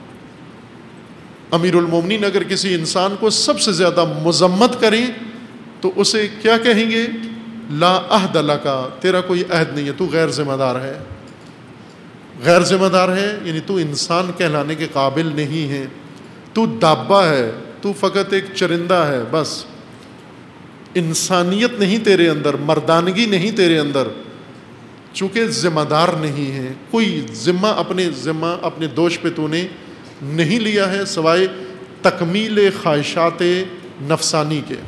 امیر المومنین اگر کسی انسان کو سب سے زیادہ مذمت کریں تو اسے کیا کہیں گے؟ لا عہد لک، تیرا کوئی عہد نہیں ہے، تو غیر ذمہ دار ہے۔ غیر ذمہ دار ہے یعنی تو انسان کہلانے کے قابل نہیں ہے، تو دابہ ہے، تو فقط ایک چرندہ ہے، بس انسانیت نہیں تیرے اندر، مردانگی نہیں تیرے اندر، چونکہ ذمہ دار نہیں ہے، کوئی ذمہ اپنے ذمہ اپنے دوش پہ تو نے نہیں لیا ہے سوائے تکمیل خواہشات نفسانی کے۔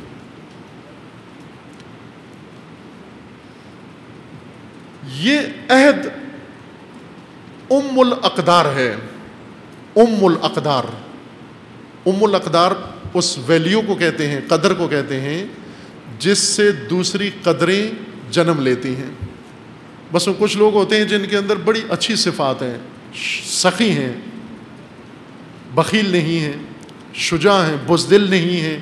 یہ عہد ام الاقدار ہے، ام الاقدار۔ ام الاقدار اس ویلیو کو کہتے ہیں، قدر کو کہتے ہیں جس سے دوسری قدریں جنم لیتی ہیں۔ بس وہ کچھ لوگ ہوتے ہیں جن کے اندر بڑی اچھی صفات ہیں، سخی ہیں، بخیل نہیں ہیں، شجاع ہیں، بزدل نہیں ہیں،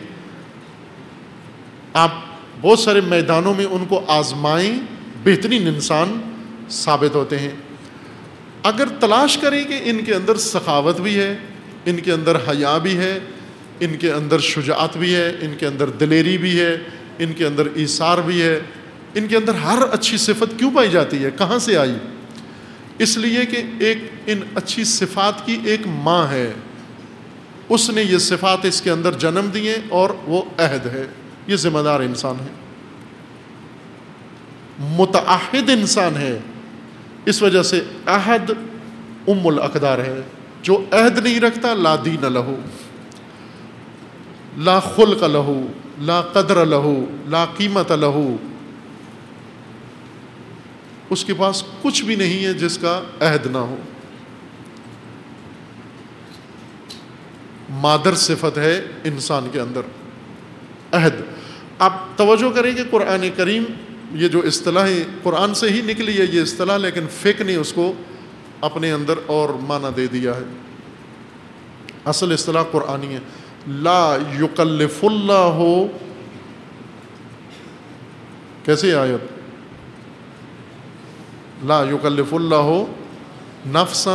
آپ بہت سارے میدانوں میں ان کو آزمائیں، بہترین انسان ثابت ہوتے ہیں۔ اگر تلاش کریں کہ ان کے اندر سخاوت بھی ہے، ان کے اندر حیا بھی ہے، ان کے اندر شجاعت بھی ہے، ان کے اندر دلیری بھی ہے، ان کے اندر ایثار بھی ہے، ان کے اندر ہر اچھی صفت کیوں پائی جاتی ہے؟ کہاں سے آئی؟ اس لیے کہ ایک ان اچھی صفات کی ایک ماں ہے، اس نے یہ صفات اس کے اندر جنم دیے اور وہ عہد ہے، یہ ذمہ دار انسان ہے، متعہد انسان ہے۔ اس وجہ سے عہد ام الاقدار ہے۔ جو عہد نہیں رکھتا لا دین لہو، لا خلق لہو، لا قدر لہو، لا قیمت لہو، اس کے پاس کچھ بھی نہیں ہے جس کا عہد نہ ہو۔ مادر صفت ہے انسان کے اندر عہد۔ آپ توجہ کریں کہ قرآن کریم یہ جو اصطلاح قرآن سے ہی نکلی ہے یہ اصطلاح، لیکن فقہ نے اس کو اپنے اندر اور معنی دے دیا ہے۔ اصل اصطلاح قرآنی ہے، لا یکلف اللہ، کیسے آیت؟ لا یکلف اللہ نفسا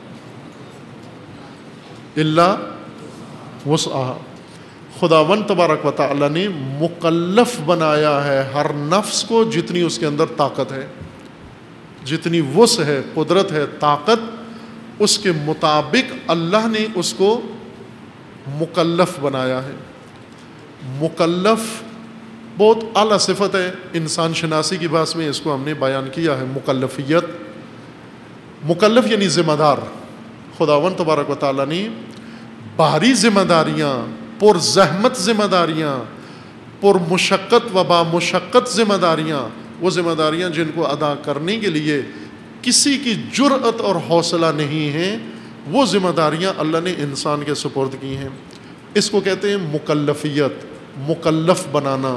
الا وسعہا۔ خداوند تبارک و تعالی نے مکلف بنایا ہے ہر نفس کو جتنی اس کے اندر طاقت ہے، جتنی وسع ہے، قدرت ہے، طاقت، اس کے مطابق اللہ نے اس کو مکلف بنایا ہے۔ مکلف بہت اعلیٰ صفت ہے، انسان شناسی کی بحث میں اس کو ہم نے بیان کیا ہے، مکلفیت۔ مکلف یعنی ذمہ دار۔ خداوند تبارک و تعالیٰ نے بھاری ذمہ داریاں، پر زحمت ذمہ داریاں، پر مشقت و با مشقت ذمہ داریاں، وہ ذمہ داریاں جن کو ادا کرنے کے لیے کسی کی جرأت اور حوصلہ نہیں ہے، وہ ذمہ داریاں اللہ نے انسان کے سپرد کی ہیں۔ اس کو کہتے ہیں مکلفیت، مکلف بنانا۔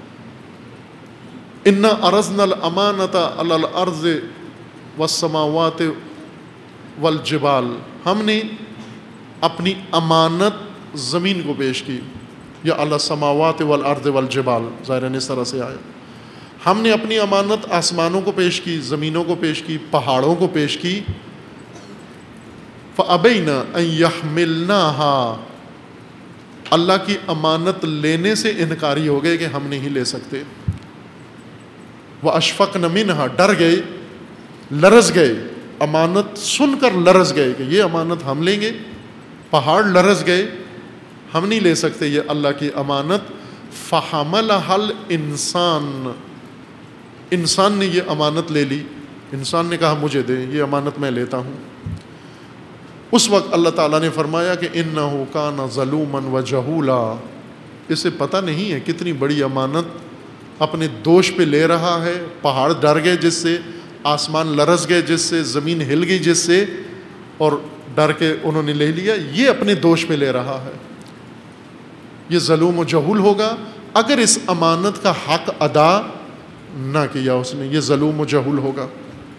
انا عرضنا الامانۃ علی الارض والسماوات والجبال، ہم نے اپنی امانت زمین کو پیش کی، یا علی السماوات والارض والجبال، ظاہراً اس طرح سے آیا۔ ہم نے اپنی امانت آسمانوں کو پیش کی، زمینوں کو پیش کی، پہاڑوں کو پیش کی۔ فَأَبَيْنَ أَن يَحْمِلْنَاهَا، اللہ کی امانت لینے سے انکاری ہو گئے کہ ہم نہیں لے سکتے۔ وَأَشْفَقْنَ مِنْهَا، ڈر گئے، لرز گئے، امانت سن کر لرز گئے کہ یہ امانت ہم لیں گے۔ پہاڑ لرز گئے، ہم نہیں لے سکتے یہ اللہ کی امانت۔ فَحَمَلَهَا الْإِنسان، انسان نے یہ امانت لے لی، انسان نے کہا مجھے دے، یہ امانت میں لیتا ہوں۔ اس وقت اللہ تعالیٰ نے فرمایا کہ اِنَّهُ كَانَ ظَلُومًا وَجَهُولًا، اسے پتہ نہیں ہے کتنی بڑی امانت اپنے دوش پہ لے رہا ہے. پہاڑ ڈر گئے جس سے, آسمان لرز گئے جس سے, زمین ہل گئی جس سے, اور ڈر کے انہوں نے لے لیا. یہ اپنے دوش پہ لے رہا ہے. یہ ظلم و جہول ہوگا اگر اس امانت کا حق ادا نہ کیا اس نے. یہ ظلم و جہول ہوگا.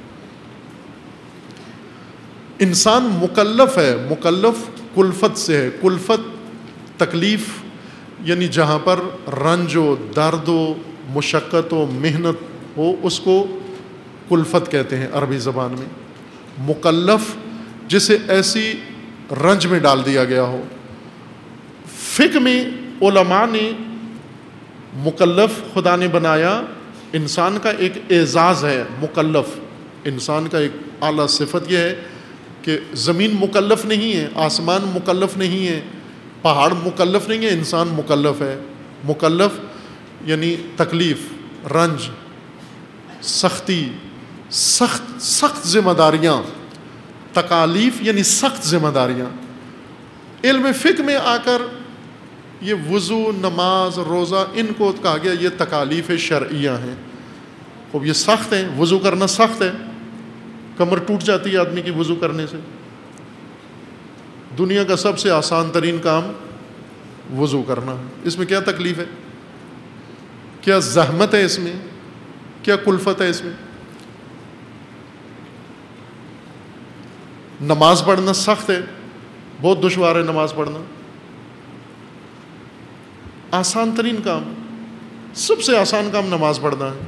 انسان مکلف ہے. مکلف کلفت سے ہے. کلفت تکلیف یعنی جہاں پر رنج و درد و مشقت و محنت ہو اس کو کلفت کہتے ہیں عربی زبان میں. مکلف جسے ایسی رنج میں ڈال دیا گیا ہو. فقہ میں علماء نے مکلف خدا نے بنایا, انسان کا ایک اعزاز ہے. مکلف انسان کا ایک اعلیٰ صفت یہ ہے کہ زمین مکلف نہیں ہے, آسمان مکلف نہیں ہے, پہاڑ مکلف نہیں ہے, انسان مکلف ہے. مکلف یعنی تکلیف, رنج, سختی, سخت سخت ذمہ داریاں. تکالیف یعنی سخت ذمہ داریاں. علم فقہ میں آ کر یہ وضو, نماز, روزہ ان کو کہا گیا یہ تکالیف شرعیہ ہیں. اب یہ سخت ہیں. وضو کرنا سخت ہے, کمر ٹوٹ جاتی ہے آدمی کی وضو کرنے سے. دنیا کا سب سے آسان ترین کام وضو کرنا ہے. اس میں کیا تکلیف ہے, کیا زحمت ہے اس میں, کیا کلفت ہے اس میں. نماز پڑھنا سخت ہے, بہت دشوار ہے نماز پڑھنا. آسان ترین کام, سب سے آسان کام نماز پڑھنا ہے.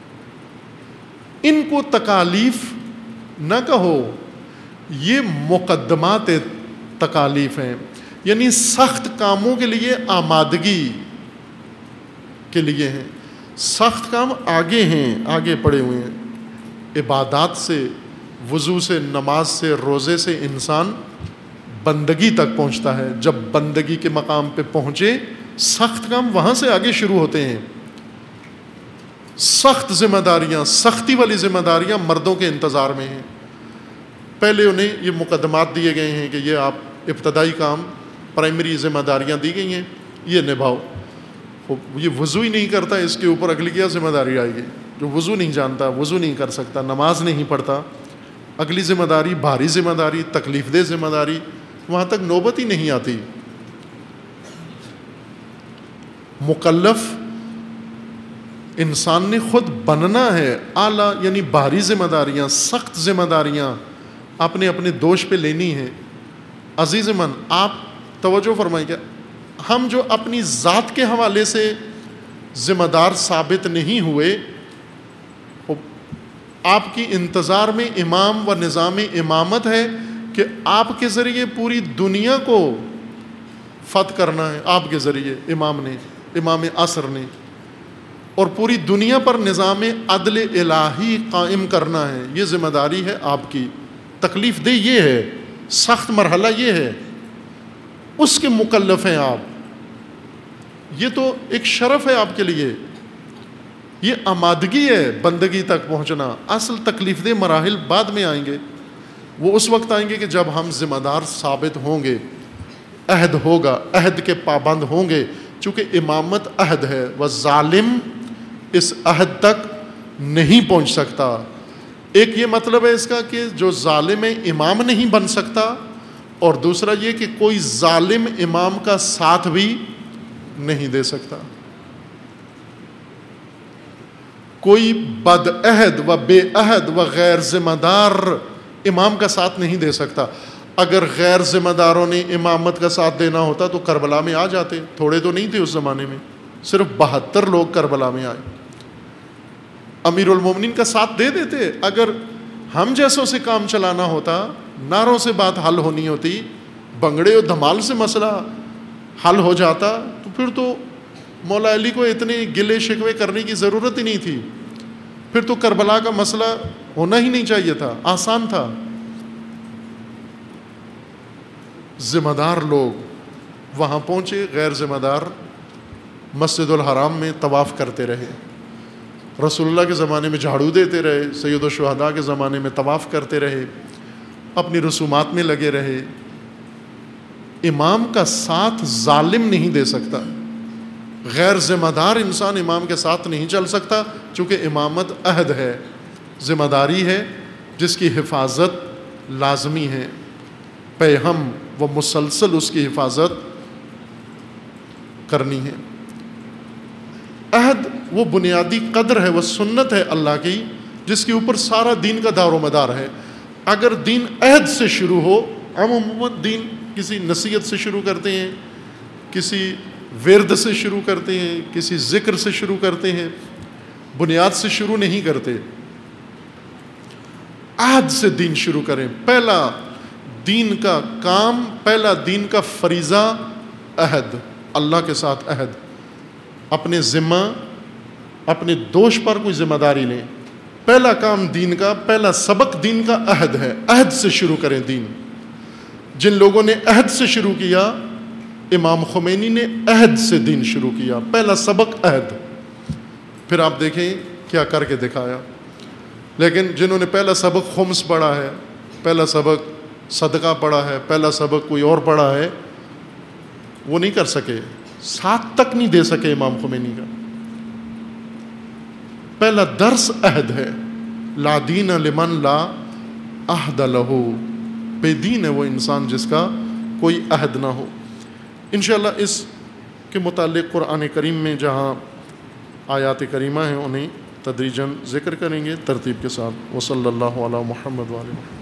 ان کو تکالیف نہ کہو, یہ مقدمات تکالیف ہیں. یعنی سخت کاموں کے لیے آمادگی کے لیے ہیں. سخت کام آگے ہیں, آگے پڑے ہوئے ہیں. عبادات سے, وضو سے, نماز سے, روزے سے انسان بندگی تک پہنچتا ہے. جب بندگی کے مقام پہ پہنچے سخت کام وہاں سے آگے شروع ہوتے ہیں. سخت ذمہ داریاں, سختی والی ذمہ داریاں مردوں کے انتظار میں ہیں. پہلے انہیں یہ مقدمات دیے گئے ہیں کہ یہ آپ ابتدائی کام, پرائمری ذمہ داریاں دی گئی ہیں, یہ نبھاؤ. یہ وضو ہی نہیں کرتا, اس کے اوپر اگلی کیا ذمہ داری آئے گی. جو وضو نہیں جانتا, وضو نہیں کر سکتا, نماز نہیں پڑھتا, اگلی ذمہ داری بھاری ذمہ داری, تکلیف دہ ذمہ داری, وہاں تک نوبت ہی نہیں آتی. مکلف انسان نے خود بننا ہے. اعلیٰ یعنی بھاری ذمہ داریاں, سخت ذمہ داریاں آپ نے اپنے دوش پہ لینی ہے. عزیز من, آپ توجہ فرمائیں کہ ہم جو اپنی ذات کے حوالے سے ذمہ دار ثابت نہیں ہوئے, آپ کی انتظار میں امام و نظام امامت ہے کہ آپ کے ذریعے پوری دنیا کو فتح کرنا ہے. آپ کے ذریعے امام نے, امام عصر نے, اور پوری دنیا پر نظام عدل الہی قائم کرنا ہے. یہ ذمہ داری ہے آپ کی. تکلیف دہ یہ ہے, سخت مرحلہ یہ ہے, اس کے مکلف ہیں آپ. یہ تو ایک شرف ہے آپ کے لیے, یہ آمادگی ہے بندگی تک پہنچنا. اصل تکلیف دہ مراحل بعد میں آئیں گے. وہ اس وقت آئیں گے کہ جب ہم ذمہ دار ثابت ہوں گے, عہد ہوگا, عہد کے پابند ہوں گے. چونکہ امامت عہد ہے, وہ ظالم اس عہد تک نہیں پہنچ سکتا. ایک یہ مطلب ہے اس کا کہ جو ظالم ہے امام نہیں بن سکتا, اور دوسرا یہ کہ کوئی ظالم امام کا ساتھ بھی نہیں دے سکتا. کوئی بد عہد و بے عہد و غیر ذمہ دار امام کا ساتھ نہیں دے سکتا. اگر غیر ذمہ داروں نے امامت کا ساتھ دینا ہوتا تو کربلا میں آ جاتے. تھوڑے تو نہیں تھے اس زمانے میں, صرف بہتر لوگ کربلا میں آئے. امیر المومنین کا ساتھ دے دیتے. اگر ہم جیسوں سے کام چلانا ہوتا, نعروں سے بات حل ہونی ہوتی, بنگڑے اور دھمال سے مسئلہ حل ہو جاتا, تو پھر تو مولا علی کو اتنے گلے شکوے کرنے کی ضرورت ہی نہیں تھی. پھر تو کربلا کا مسئلہ ہونا ہی نہیں چاہیے تھا, آسان تھا. ذمہ دار لوگ وہاں پہنچے, غیر ذمہ دار مسجد الحرام میں طواف کرتے رہے. رسول اللہ کے زمانے میں جھاڑو دیتے رہے, سید الشہداء کے زمانے میں طواف کرتے رہے, اپنی رسومات میں لگے رہے. امام کا ساتھ ظالم نہیں دے سکتا. غیر ذمہ دار انسان امام کے ساتھ نہیں چل سکتا، چونکہ امامت عہد ہے، ذمہ داری ہے جس کی حفاظت لازمی ہے، پیہم و مسلسل اس کی حفاظت کرنی ہے۔ عہد وہ بنیادی قدر ہے، وہ سنت ہے اللہ کی جس کے اوپر سارا دین کا دار و مدار ہے۔ اگر دین عہد سے شروع ہو، ہم عموماً دین کسی نصیحت سے شروع کرتے ہیں، کسی ورد سے شروع کرتے ہیں، کسی ذکر سے شروع کرتے ہیں، بنیاد سے شروع نہیں کرتے۔ عہد سے دین شروع کریں۔ پہلا دین کا کام، پہلا دین کا فریضہ عہد، اللہ کے ساتھ عہد۔ اپنے ذمہ، اپنے دوش پر کوئی ذمہ داری لیں۔ پہلا کام دین کا، پہلا سبق دین کا عہد ہے، عہد سے شروع کریں دین۔ جن لوگوں نے عہد سے شروع کیا، امام خمینی نے عہد سے دین شروع کیا، پہلا سبق عہد، پھر آپ دیکھیں کیا کر کے دکھایا۔ لیکن جنہوں نے پہلا سبق خمس پڑھا ہے، پہلا سبق صدقہ پڑھا ہے، پہلا سبق کوئی اور پڑھا ہے، وہ نہیں کر سکے، ساتھ تک نہیں دے سکے امام خمینی کا۔ پہلا درس عہد ہے، لا دین لمن لا عہد لہو، بے دین ہے وہ انسان جس کا کوئی عہد نہ ہو۔ انشاءاللہ اس کے متعلق قرآن کریم میں جہاں آیات کریمہ ہیں انہیں تدریجاً ذکر کریں گے ترتیب کے ساتھ۔ وصلی اللہ علی محمد وعلیہ وسلم۔